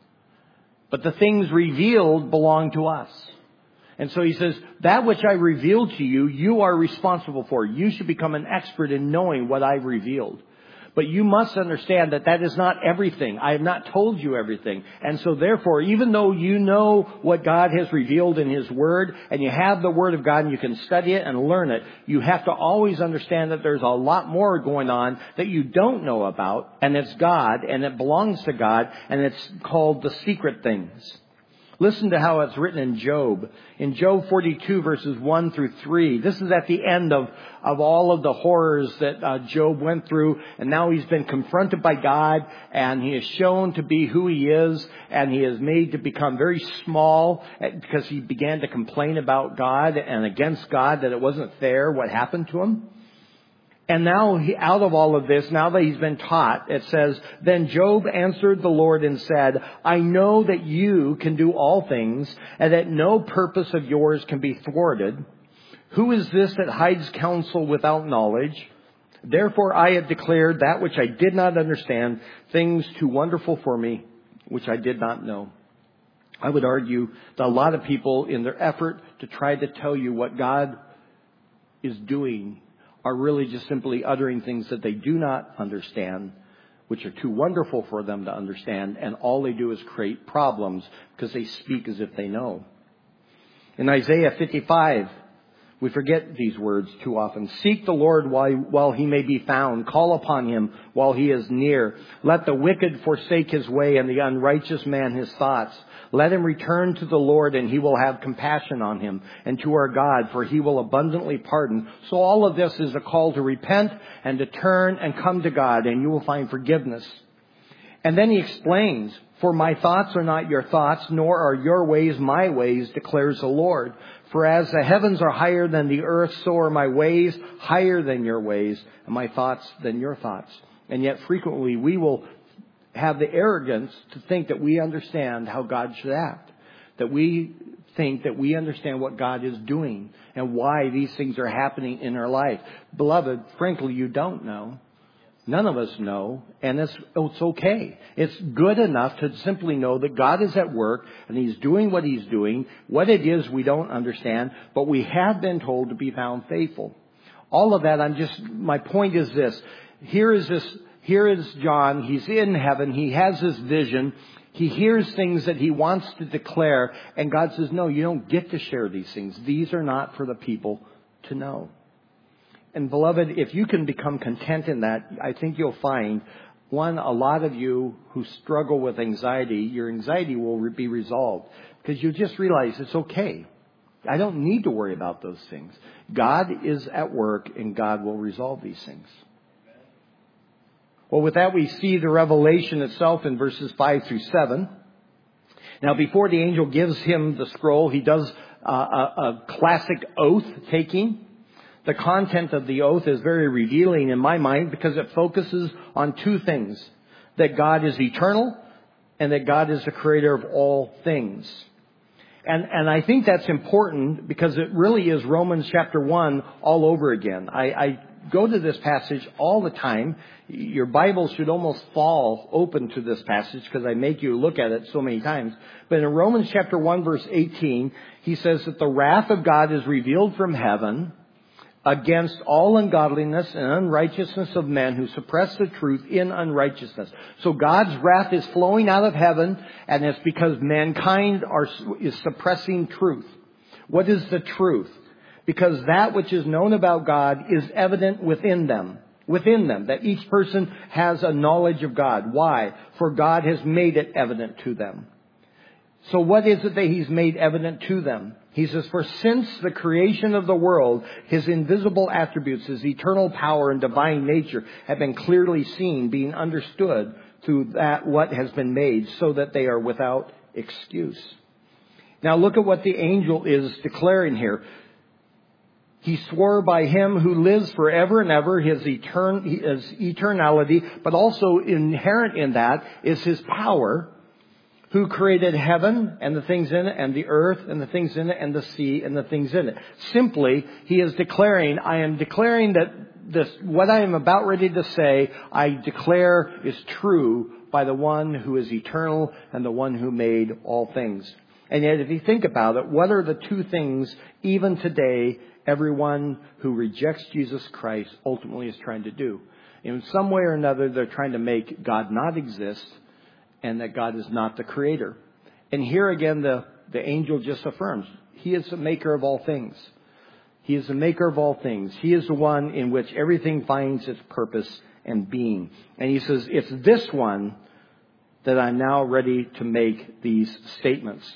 S1: But the things revealed belong to us. And so He says, that which I revealed to you, you are responsible for. You should become an expert in knowing what I've revealed. But you must understand that that is not everything. I have not told you everything. And so therefore, even though you know what God has revealed in His Word, and you have the Word of God and you can study it and learn it, you have to always understand that there's a lot more going on that you don't know about, and it's God, and it belongs to God, and it's called the secret things. Listen to how it's written in Job. In Job forty-two, verses one through three. This is at the end of, of all of the horrors that uh, Job went through. And now he's been confronted by God, and he is shown to be who he is. And he is made to become very small because he began to complain about God and against God, that it wasn't fair what happened to him. And now, he, out of all of this, now that he's been taught, it says, then Job answered the Lord and said, I know that you can do all things, and that no purpose of yours can be thwarted. Who is this that hides counsel without knowledge? Therefore I have declared that which I did not understand, things too wonderful for me, which I did not know. I would argue that a lot of people, in their effort to try to tell you what God is doing, are really just simply uttering things that they do not understand, which are too wonderful for them to understand, and all they do is create problems because they speak as if they know. In Isaiah fifty-five, we forget these words too often. Seek the Lord while, while he may be found. Call upon him while he is near. Let the wicked forsake his way and the unrighteous man his thoughts. Let him return to the Lord, and he will have compassion on him, and to our God, for he will abundantly pardon. So all of this is a call to repent and to turn and come to God, and you will find forgiveness. And then he explains, for my thoughts are not your thoughts, nor are your ways my ways, declares the Lord. For as the heavens are higher than the earth, so are my ways higher than your ways, and my thoughts than your thoughts. And yet frequently we will have the arrogance to think that we understand how God should act. That we think that we understand what God is doing and why these things are happening in our life. Beloved, frankly, you don't know. None of us know, and it's, it's okay. It's good enough to simply know that God is at work and He's doing what He's doing. What it is we don't understand, but we have been told to be found faithful. All of that, I'm just, my point is this. Here is this, here is John. He's in heaven. He has this vision. He hears things that he wants to declare, and God says, no, you don't get to share these things. These are not for the people to know. And beloved, if you can become content in that, I think you'll find, one, a lot of you who struggle with anxiety, your anxiety will be resolved. Because you just realize it's okay. I don't need to worry about those things. God is at work and God will resolve these things. Well, with that we see the revelation itself in verses five through seven. Now, before the angel gives him the scroll, he does uh, a, a classic oath taking. The content of the oath is very revealing in my mind because it focuses on two things. That God is eternal and that God is the creator of all things. And, and I think that's important because it really is Romans chapter one all over again. I, I go to this passage all the time. Your Bible should almost fall open to this passage because I make you look at it so many times. But in Romans chapter one verse eighteen, he says that the wrath of God is revealed from heaven against all ungodliness and unrighteousness of men who suppress the truth in unrighteousness. So God's wrath is flowing out of heaven, and it's because mankind are, is suppressing truth. What is the truth? Because that which is known about God is evident within them. Within them, that each person has a knowledge of God. Why? For God has made it evident to them. So what is it that He's made evident to them? He says, for since the creation of the world, His invisible attributes, His eternal power and divine nature have been clearly seen, being understood through that what has been made, so that they are without excuse. Now look at what the angel is declaring here. He swore by Him who lives forever and ever, His, etern- his eternality, but also inherent in that is His power, who created heaven and the things in it, and the earth and the things in it, and the sea and the things in it. Simply, he is declaring, I am declaring that this, what I am about ready to say, I declare is true by the one who is eternal and the one who made all things. And yet, if you think about it, what are the two things, even today, everyone who rejects Jesus Christ ultimately is trying to do? In some way or another, they're trying to make God not exist, and that God is not the creator. And here again, the, the angel just affirms, He is the maker of all things. He is the maker of all things. He is the one in which everything finds its purpose and being. And he says, it's this one that I'm now ready to make these statements.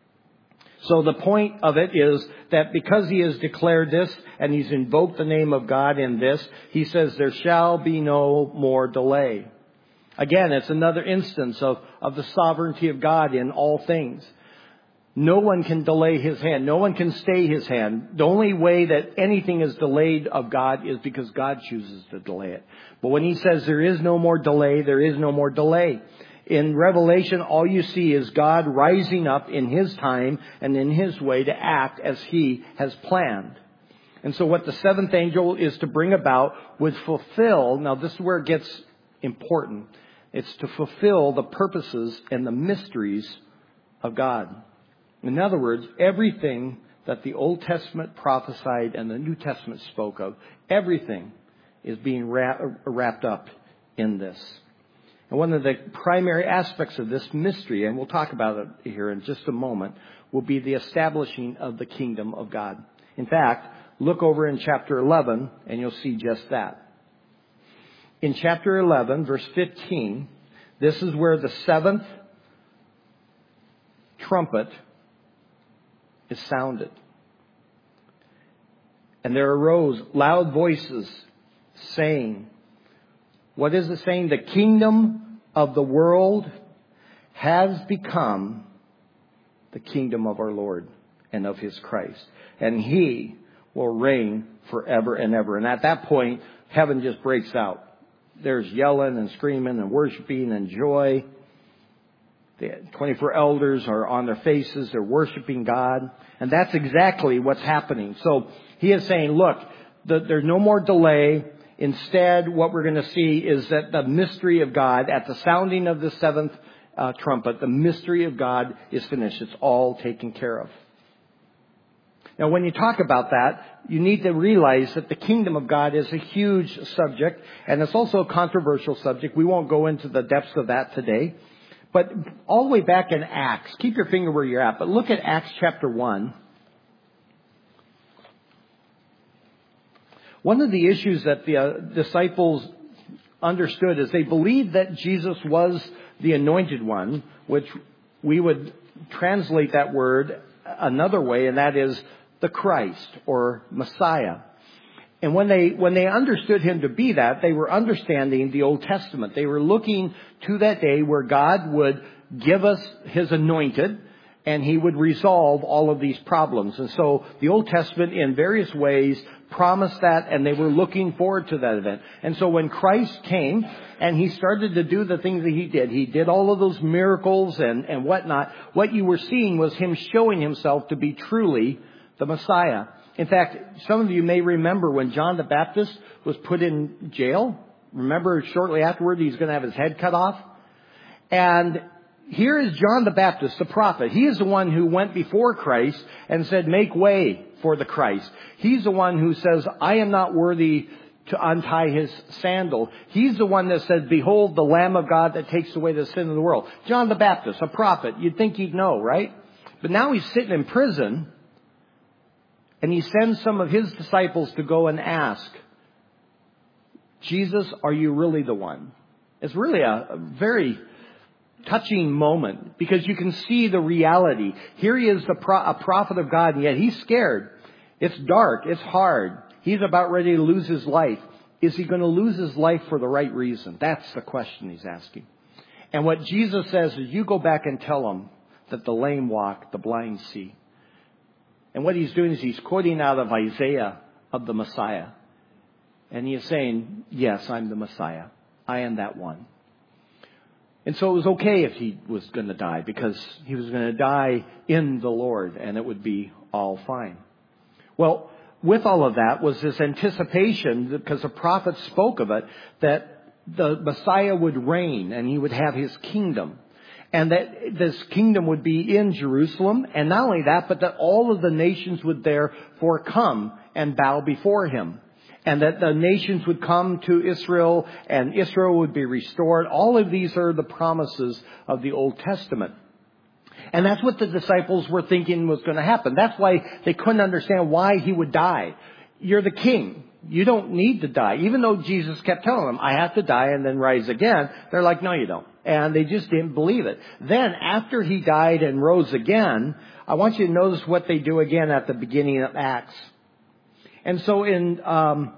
S1: So the point of it is that because he has declared this and he's invoked the name of God in this, he says there shall be no more delay. Again, it's another instance of, of the sovereignty of God in all things. No one can delay His hand. No one can stay His hand. The only way that anything is delayed of God is because God chooses to delay it. But when He says there is no more delay, there is no more delay. In Revelation, all you see is God rising up in His time and in His way to act as He has planned. And so what the seventh angel is to bring about would fulfill, now this is where it gets important. It's to fulfill the purposes and the mysteries of God. In other words, everything that the Old Testament prophesied and the New Testament spoke of, everything is being wrapped up in this. And one of the primary aspects of this mystery, and we'll talk about it here in just a moment, will be the establishing of the kingdom of God. In fact, look over in chapter eleven and you'll see just that. In chapter eleven, verse fifteen, this is where the seventh trumpet is sounded. And there arose loud voices saying, what is it saying? The kingdom of the world has become the kingdom of our Lord and of His Christ. And He will reign forever and ever. And at that point, heaven just breaks out. There's yelling and screaming and worshiping and joy. The twenty-four elders are on their faces. They're worshiping God. And that's exactly what's happening. So He is saying, look, the, there's no more delay. Instead, what we're going to see is that the mystery of God, at the sounding of the seventh uh, trumpet, the mystery of God is finished. It's all taken care of. Now, when you talk about that, you need to realize that the kingdom of God is a huge subject, and it's also a controversial subject. We won't go into the depths of that today. But all the way back in Acts, keep your finger where you're at, but look at Acts chapter one. One of the issues that the uh, disciples understood is they believed that Jesus was the anointed one, which we would translate that word another way, and that is the Christ or Messiah. And when they when they understood Him to be that, they were understanding the Old Testament. They were looking to that day where God would give us His anointed, and He would resolve all of these problems. And so the Old Testament in various ways promised that, and they were looking forward to that event. And so when Christ came and He started to do the things that He did, He did all of those miracles and, and whatnot, what you were seeing was Him showing Himself to be truly the Messiah. In fact, some of you may remember when John the Baptist was put in jail. Remember, shortly afterward, he's going to have his head cut off. And here is John the Baptist, the prophet. He is the one who went before Christ and said, make way for the Christ. He's the one who says, I am not worthy to untie His sandal. He's the one that said, behold, the Lamb of God that takes away the sin of the world. John the Baptist, a prophet. You'd think he'd know, right? But now he's sitting in prison, and He sends some of His disciples to go and ask, Jesus, are you really the one? It's really a, a very touching moment, because you can see the reality. Here He is, the pro- a prophet of God, and yet he's scared. It's dark. It's hard. He's about ready to lose his life. Is he going to lose his life for the right reason? That's the question he's asking. And what Jesus says is, you go back and tell them that the lame walk, the blind see. And what He's doing is He's quoting out of Isaiah of the Messiah. And He is saying, yes, I'm the Messiah. I am that one. And so it was okay if He was going to die, because He was going to die in the Lord, and it would be all fine. Well, with all of that was this anticipation, because the prophets spoke of it, that the Messiah would reign and He would have His kingdom. And that this kingdom would be in Jerusalem. And not only that, but that all of the nations would therefore come and bow before Him. And that the nations would come to Israel, and Israel would be restored. All of these are the promises of the Old Testament. And that's what the disciples were thinking was going to happen. That's why they couldn't understand why He would die. You're the king. You don't need to die. Even though Jesus kept telling them, I have to die and then rise again. They're like, no, you don't. And they just didn't believe it. Then after He died and rose again, I want you to notice what they do again at the beginning of Acts. And so in, um,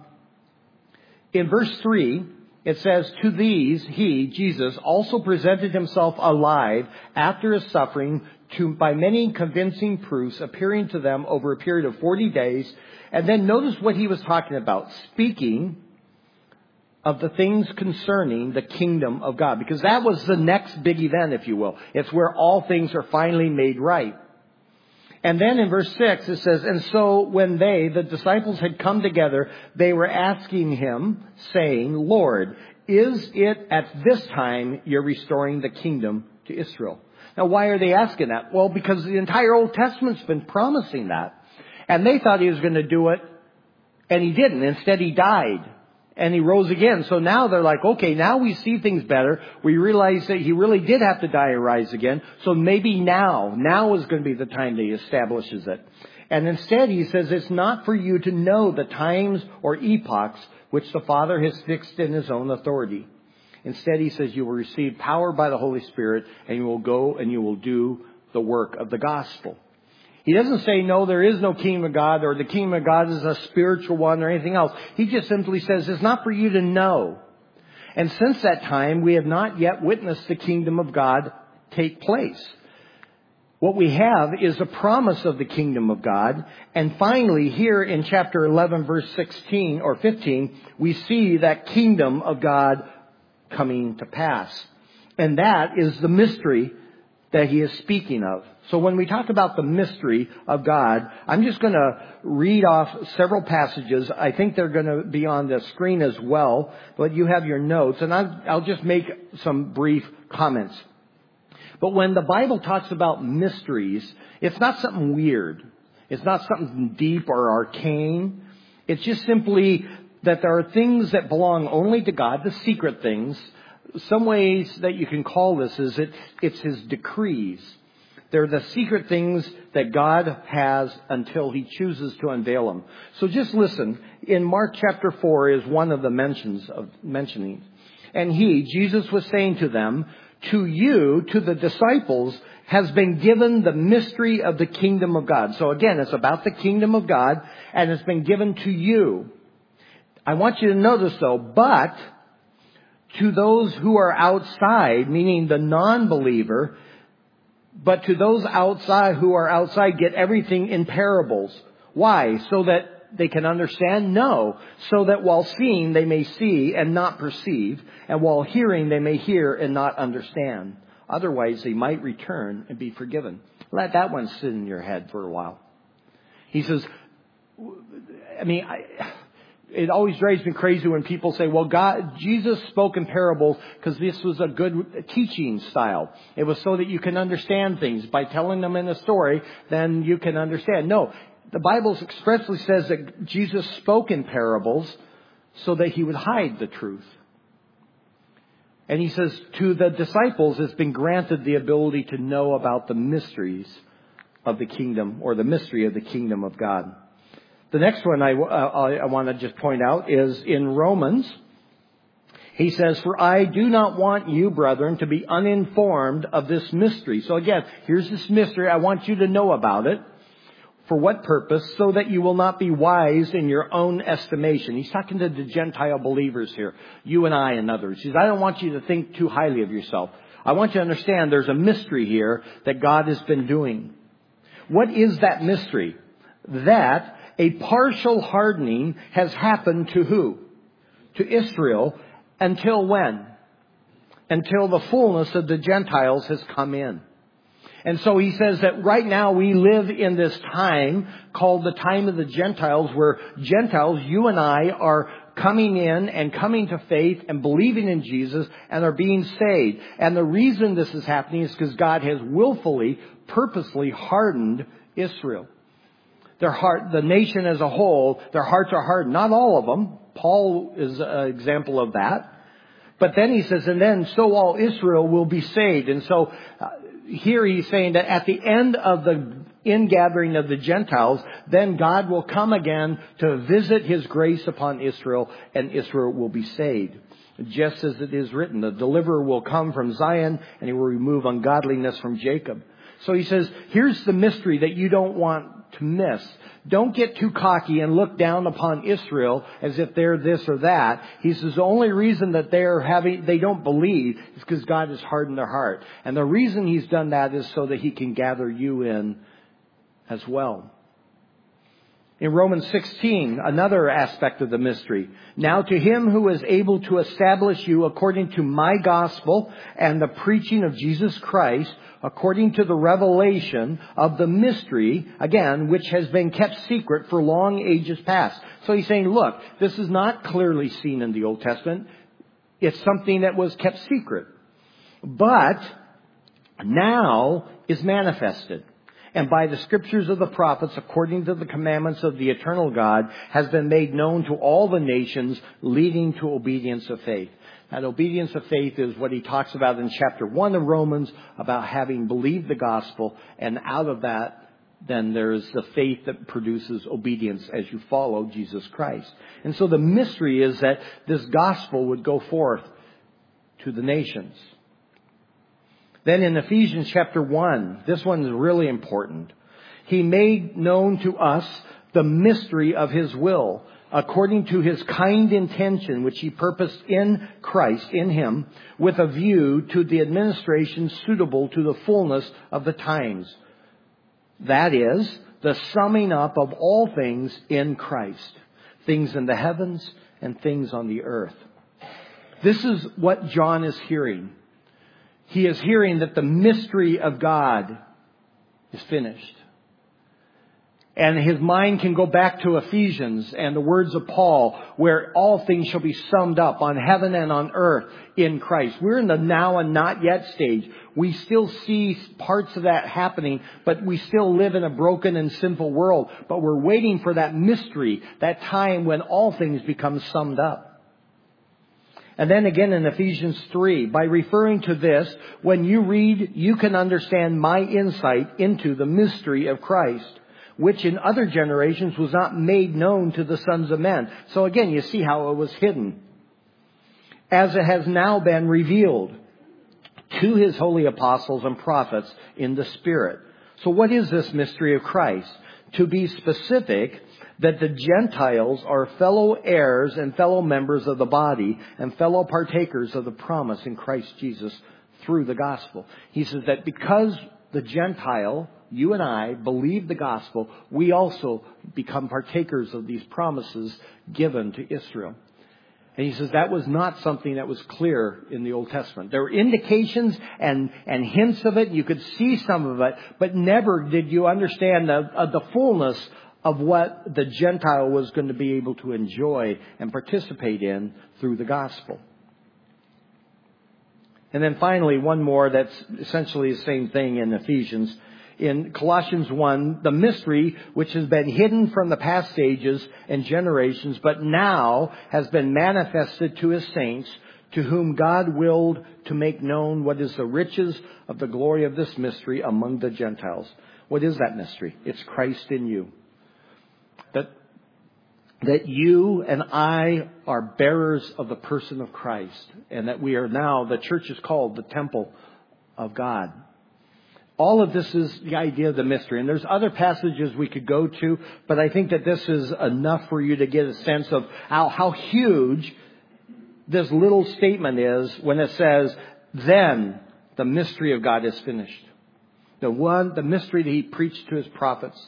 S1: in verse three, it says, to these, He, Jesus, also presented Himself alive after His suffering to, by many convincing proofs, appearing to them over a period of forty days. And then notice what He was talking about, speaking of the things concerning the kingdom of God. Because that was the next big event, if you will. It's where all things are finally made right. And then in verse six it says, and so when they, the disciples, had come together, they were asking Him, saying, Lord, is it at this time You're restoring the kingdom to Israel? Now, why are they asking that? Well, because the entire Old Testament's been promising that. And they thought he was going to do it, and he didn't. Instead, he died, and he rose again. So now they're like, okay, now we see things better. We realize that he really did have to die and rise again. So maybe now, now is going to be the time that he establishes it. And instead, he says, it's not for you to know the times or epochs which the Father has fixed in his own authority. Instead, he says, you will receive power by the Holy Spirit, and you will go and you will do the work of the gospel. He doesn't say, no, there is no kingdom of God, or the kingdom of God is a spiritual one, or anything else. He just simply says, it's not for you to know. And since that time, we have not yet witnessed the kingdom of God take place. What we have is a promise of the kingdom of God. And finally, here in chapter eleven, verse sixteen or fifteen, we see that kingdom of God coming to pass. And that is the mystery that he is speaking of. So when we talk about the mystery of God, I'm just going to read off several passages. I think they're going to be on the screen as well, but you have your notes, and I'll, I'll just make some brief comments. But when the Bible talks about mysteries, it's not something weird. It's not something deep or arcane. It's just simply that there are things that belong only to God, the secret things. Some ways that you can call this is it, it's his decrees. They're the secret things that God has until he chooses to unveil them. So just listen. In Mark chapter four is one of the mentions of mentioning. And he, Jesus, was saying to them, to you, to the disciples, has been given the mystery of the kingdom of God. So again, it's about the kingdom of God, and it's been given to you. I want you to notice though, but to those who are outside, meaning the non-believer, but to those outside who are outside, get everything in parables. Why? So that they can understand? No. So that while seeing, they may see and not perceive, and while hearing, they may hear and not understand. Otherwise, they might return and be forgiven. Let that one sit in your head for a while. He says, I mean, I... It always drives me crazy when people say, well, God, Jesus spoke in parables because this was a good teaching style. It was so that you can understand things. By telling them in a story, then you can understand. No, the Bible expressly says that Jesus spoke in parables so that he would hide the truth. And he says to the disciples has been granted the ability to know about the mysteries of the kingdom, or the mystery of the kingdom of God. The next one I, uh, I want to just point out is in Romans. He says, for I do not want you, brethren, to be uninformed of this mystery. So again, here's this mystery. I want you to know about it. For what purpose? So that you will not be wise in your own estimation. He's talking to the Gentile believers here. You and I and others. He says, I don't want you to think too highly of yourself. I want you to understand there's a mystery here that God has been doing. What is that mystery? That a partial hardening has happened to who? To Israel. Until when? Until the fullness of the Gentiles has come in. And so he says that right now we live in this time called the time of the Gentiles, where Gentiles, you and I, are coming in and coming to faith and believing in Jesus and are being saved. And the reason this is happening is because God has willfully, purposely hardened Israel. Their heart, the nation as a whole, their hearts are hardened. Not all of them. Paul is an example of that. But then he says, and then so all Israel will be saved. And so uh, here he's saying that at the end of the ingathering of the Gentiles, then God will come again to visit his grace upon Israel, and Israel will be saved. Just as it is written, the deliverer will come from Zion, and he will remove ungodliness from Jacob. So he says, here's the mystery that you don't want to miss. Don't get too cocky and look down upon Israel as if they're this or that. He says the only reason that they're having, they don't believe is because God has hardened their heart. And the reason he's done that is so that he can gather you in as well. In Romans sixteen, another aspect of the mystery. Now to him who is able to establish you according to my gospel and the preaching of Jesus Christ, according to the revelation of the mystery, again, which has been kept secret for long ages past. So he's saying, look, this is not clearly seen in the Old Testament. It's something that was kept secret. But now is manifested, and by the scriptures of the prophets, according to the commandments of the eternal God, has been made known to all the nations, leading to obedience of faith. That obedience of faith is what he talks about in chapter one of Romans, about having believed the gospel, and out of that, then there's the faith that produces obedience as you follow Jesus Christ. And so the mystery is that this gospel would go forth to the nations. Then in Ephesians chapter one, this one is really important. He made known to us the mystery of His will, according to His kind intention, which He purposed in Christ, in Him, with a view to the administration suitable to the fullness of the times. That is, the summing up of all things in Christ. Things in the heavens and things on the earth. This is what John is hearing. He is hearing that the mystery of God is finished. And his mind can go back to Ephesians and the words of Paul, where all things shall be summed up on heaven and on earth in Christ. We're in the now and not yet stage. We still see parts of that happening, but we still live in a broken and sinful world. But we're waiting for that mystery, that time when all things become summed up. And then again in Ephesians three, by referring to this, when you read, you can understand my insight into the mystery of Christ, which in other generations was not made known to the sons of men. So again, you see how it was hidden. As it has now been revealed to His holy apostles and prophets in the Spirit. So what is this mystery of Christ? To be specific, that the Gentiles are fellow heirs and fellow members of the body and fellow partakers of the promise in Christ Jesus through the gospel. He says that because the Gentile, you and I, believe the gospel, we also become partakers of these promises given to Israel. And he says that was not something that was clear in the Old Testament. There were indications and, and hints of it. You could see some of it, but never did you understand the, uh, the fullness of what the Gentile was going to be able to enjoy and participate in through the gospel. And then finally, one more that's essentially the same thing in Ephesians. In Colossians one, the mystery which has been hidden from the past ages and generations, but now has been manifested to His saints, to whom God willed to make known what is the riches of the glory of this mystery among the Gentiles. What is that mystery? It's Christ in you. That, that you and I are bearers of the person of Christ, and that we are now, the church is called the temple of God. All of this is the idea of the mystery. And there's other passages we could go to, but I think that this is enough for you to get a sense of how, how huge this little statement is when it says, then the mystery of God is finished. The one, the mystery that He preached to His prophets.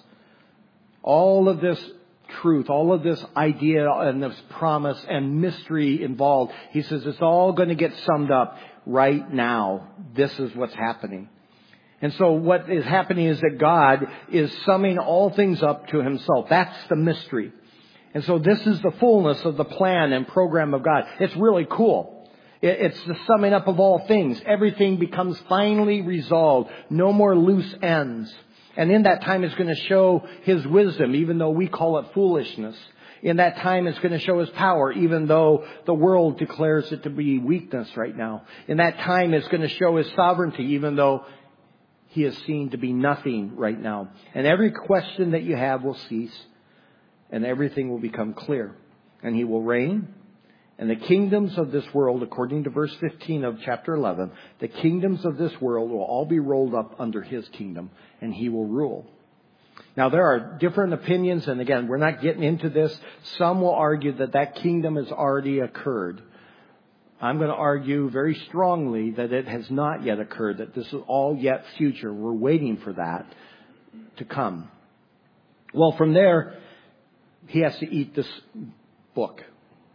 S1: All of this truth, all of this idea and this promise and mystery involved. He says it's all going to get summed up right now. This is what's happening. And so what is happening is that God is summing all things up to Himself. That's the mystery. And so this is the fullness of the plan and program of God. It's really cool. It's the summing up of all things. Everything becomes finally resolved. No more loose ends. And in that time it's going to show His wisdom, even though we call it foolishness. In that time it's going to show His power, even though the world declares it to be weakness right now. In that time it's going to show His sovereignty, even though He is seen to be nothing right now. And every question that you have will cease, and everything will become clear. And He will reign. And the kingdoms of this world, according to verse fifteen of chapter eleven, the kingdoms of this world will all be rolled up under His kingdom, and He will rule. Now, there are different opinions, and again, we're not getting into this. Some will argue that that kingdom has already occurred. I'm going to argue very strongly that it has not yet occurred, that this is all yet future. We're waiting for that to come. Well, from there, He has to eat this book.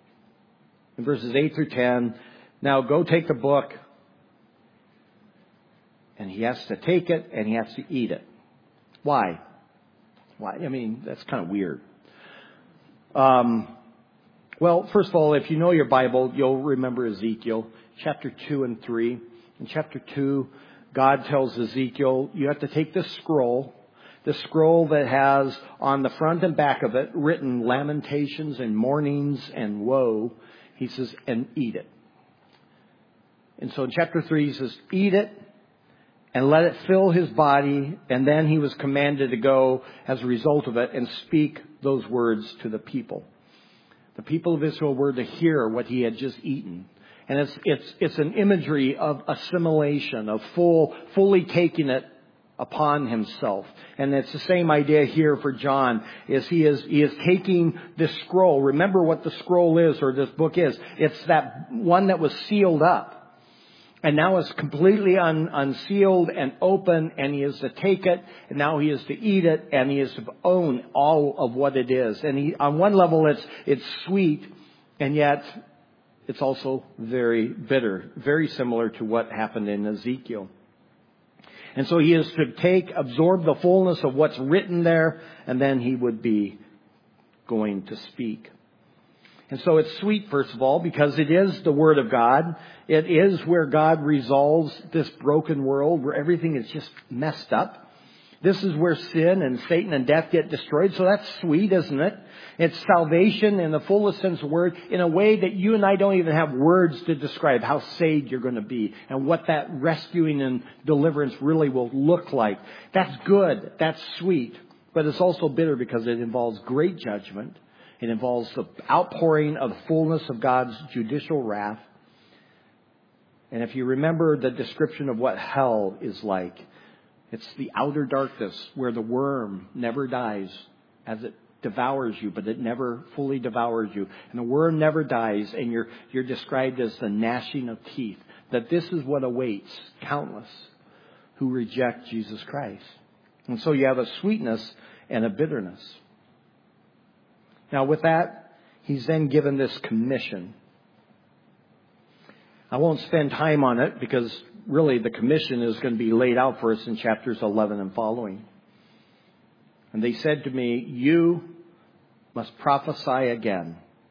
S1: In verses eight through ten, now go take the book. And He has to take it and He has to eat it. Why? Why? I mean, that's kind of weird. Um, well, first of all, if you know your Bible, you'll remember Ezekiel chapter two and three. In chapter two, God tells Ezekiel, you have to take this scroll, the scroll that has on the front and back of it written lamentations and mournings and woe. He says, and eat it. And so in chapter three, he says, eat it and let it fill his body. And then he was commanded to go as a result of it and speak those words to the people. The people of Israel were to hear what he had just eaten. And it's, it's, it's an imagery of assimilation, of full, fully taking it upon himself. And it's the same idea here for John, is he is, he is taking this scroll. Remember what the scroll is, or this book is. It's that one that was sealed up. And now it's completely un, unsealed and open, and he is to take it, and now he is to eat it, and he is to own all of what it is. And he, on one level, it's, it's sweet, and yet it's also very bitter, very similar to what happened in Ezekiel. And so he is to take, absorb the fullness of what's written there, and then he would be going to speak. And so it's sweet, first of all, because it is the Word of God. It is where God resolves this broken world, where everything is just messed up. This is where sin and Satan and death get destroyed. So that's sweet, isn't it? It's salvation in the fullest sense of the word, in a way that you and I don't even have words to describe how saved you're going to be and what that rescuing and deliverance really will look like. That's good. That's sweet. But it's also bitter because it involves great judgment. It involves the outpouring of the fullness of God's judicial wrath. And if you remember the description of what hell is like, it's the outer darkness where the worm never dies as it devours you, but it never fully devours you. And the worm never dies, and you're, you're described as the gnashing of teeth. That this is what awaits countless who reject Jesus Christ. And so you have a sweetness and a bitterness. Now with that, he's then given this commission. I won't spend time on it because really the commission is going to be laid out for us in chapters eleven and following. And they said to me, you must prophesy again.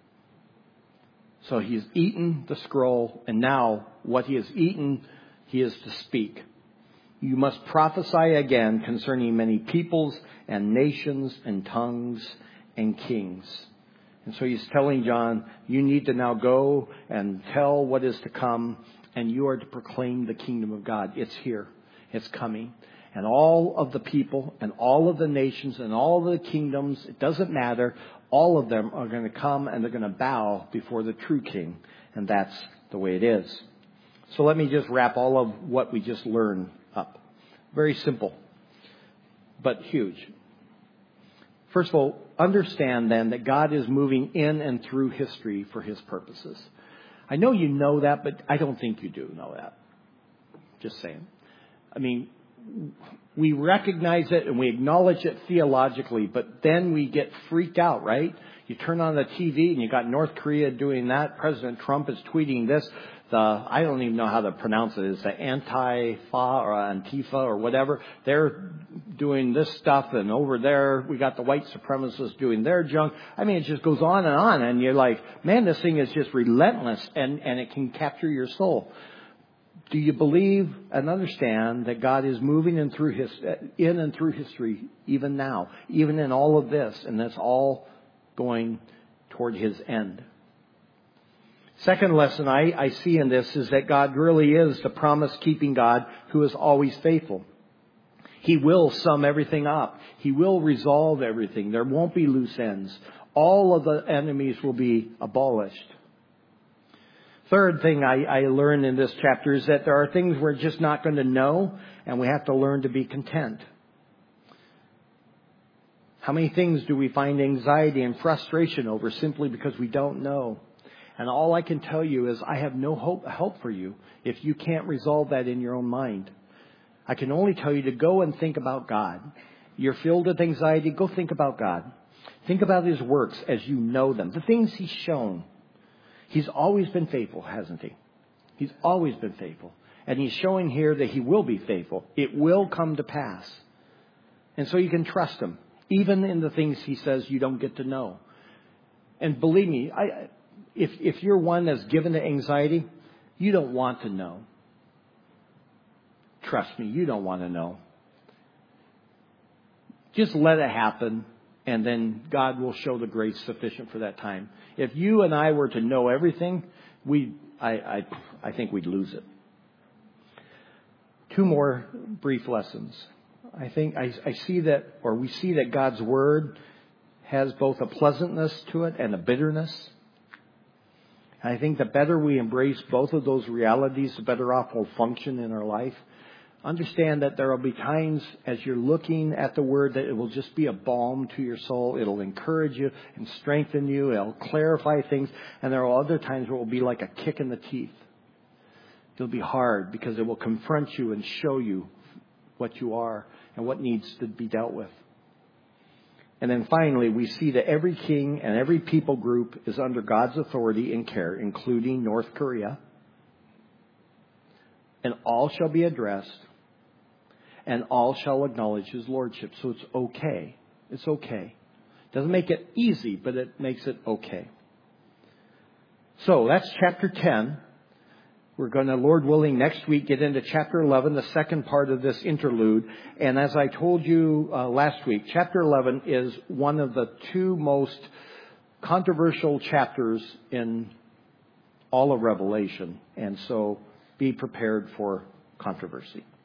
S1: So he's eaten the scroll, and now what he has eaten, he is to speak. You must prophesy again concerning many peoples and nations and tongues and kings. And so he's telling John, you need to now go and tell what is to come, and you are to proclaim the kingdom of God. It's here. It's coming. And all of the people and all of the nations and all of the kingdoms, it doesn't matter, all of them are going to come and they're going to bow before the true king. And that's the way it is. So let me just wrap all of what we just learned up. Very simple, but huge. First of all, understand then that God is moving in and through history for his purposes. I know you know that, but I don't think you do know that. Just saying. I mean, we recognize it and we acknowledge it theologically, but then we get freaked out, right? You turn on the T V and you got North Korea doing that. President Trump is tweeting this. The, I don't even know how to pronounce it. It's the Antifa or Antifa or whatever. They're doing this stuff, and over there we got the white supremacists doing their junk. I mean, it just goes on and on, and you're like, man, this thing is just relentless, and, and it can capture your soul. Do you believe and understand that God is moving in through his, in and through history even now, even in all of this, and that's all going toward his end? Second lesson I, I see in this is that God really is the promise-keeping God who is always faithful. He will sum everything up. He will resolve everything. There won't be loose ends. All of the enemies will be abolished. Third thing I, I learned in this chapter is that there are things we're just not going to know, and we have to learn to be content. How many things do we find anxiety and frustration over simply because we don't know? And all I can tell you is I have no hope, help for you if you can't resolve that in your own mind. I can only tell you to go and think about God. You're filled with anxiety, go think about God. Think about his works as you know them, the things he's shown. He's always been faithful, hasn't he? He's always been faithful. And he's showing here that he will be faithful. It will come to pass. And so you can trust him, even in the things he says you don't get to know. And believe me, I... If if you're one that's given to anxiety, you don't want to know. trust me, you don't want to know. Just let it happen, and then God will show the grace sufficient for that time. If you and I were to know everything, we, I, I, I think we'd lose it. Two more brief lessons. I think I, I see that, or we see that God's Word has both a pleasantness to it and a bitterness. And I think the better we embrace both of those realities, the better off we'll function in our life. Understand that there will be times as you're looking at the Word that it will just be a balm to your soul. It'll encourage you and strengthen you. It'll clarify things. And there are other times where it will be like a kick in the teeth. It'll be hard because it will confront you and show you what you are and what needs to be dealt with. And then finally, we see that every king and every people group is under God's authority and care, including North Korea. And all shall be addressed, and all shall acknowledge His lordship. So it's okay. It's okay. Doesn't make it easy, but it makes it okay. So that's chapter ten. We're going to, Lord willing, next week get into chapter eleven, the second part of this interlude. And as I told you uh, last week, chapter eleven is one of the two most controversial chapters in all of Revelation. And so be prepared for controversy.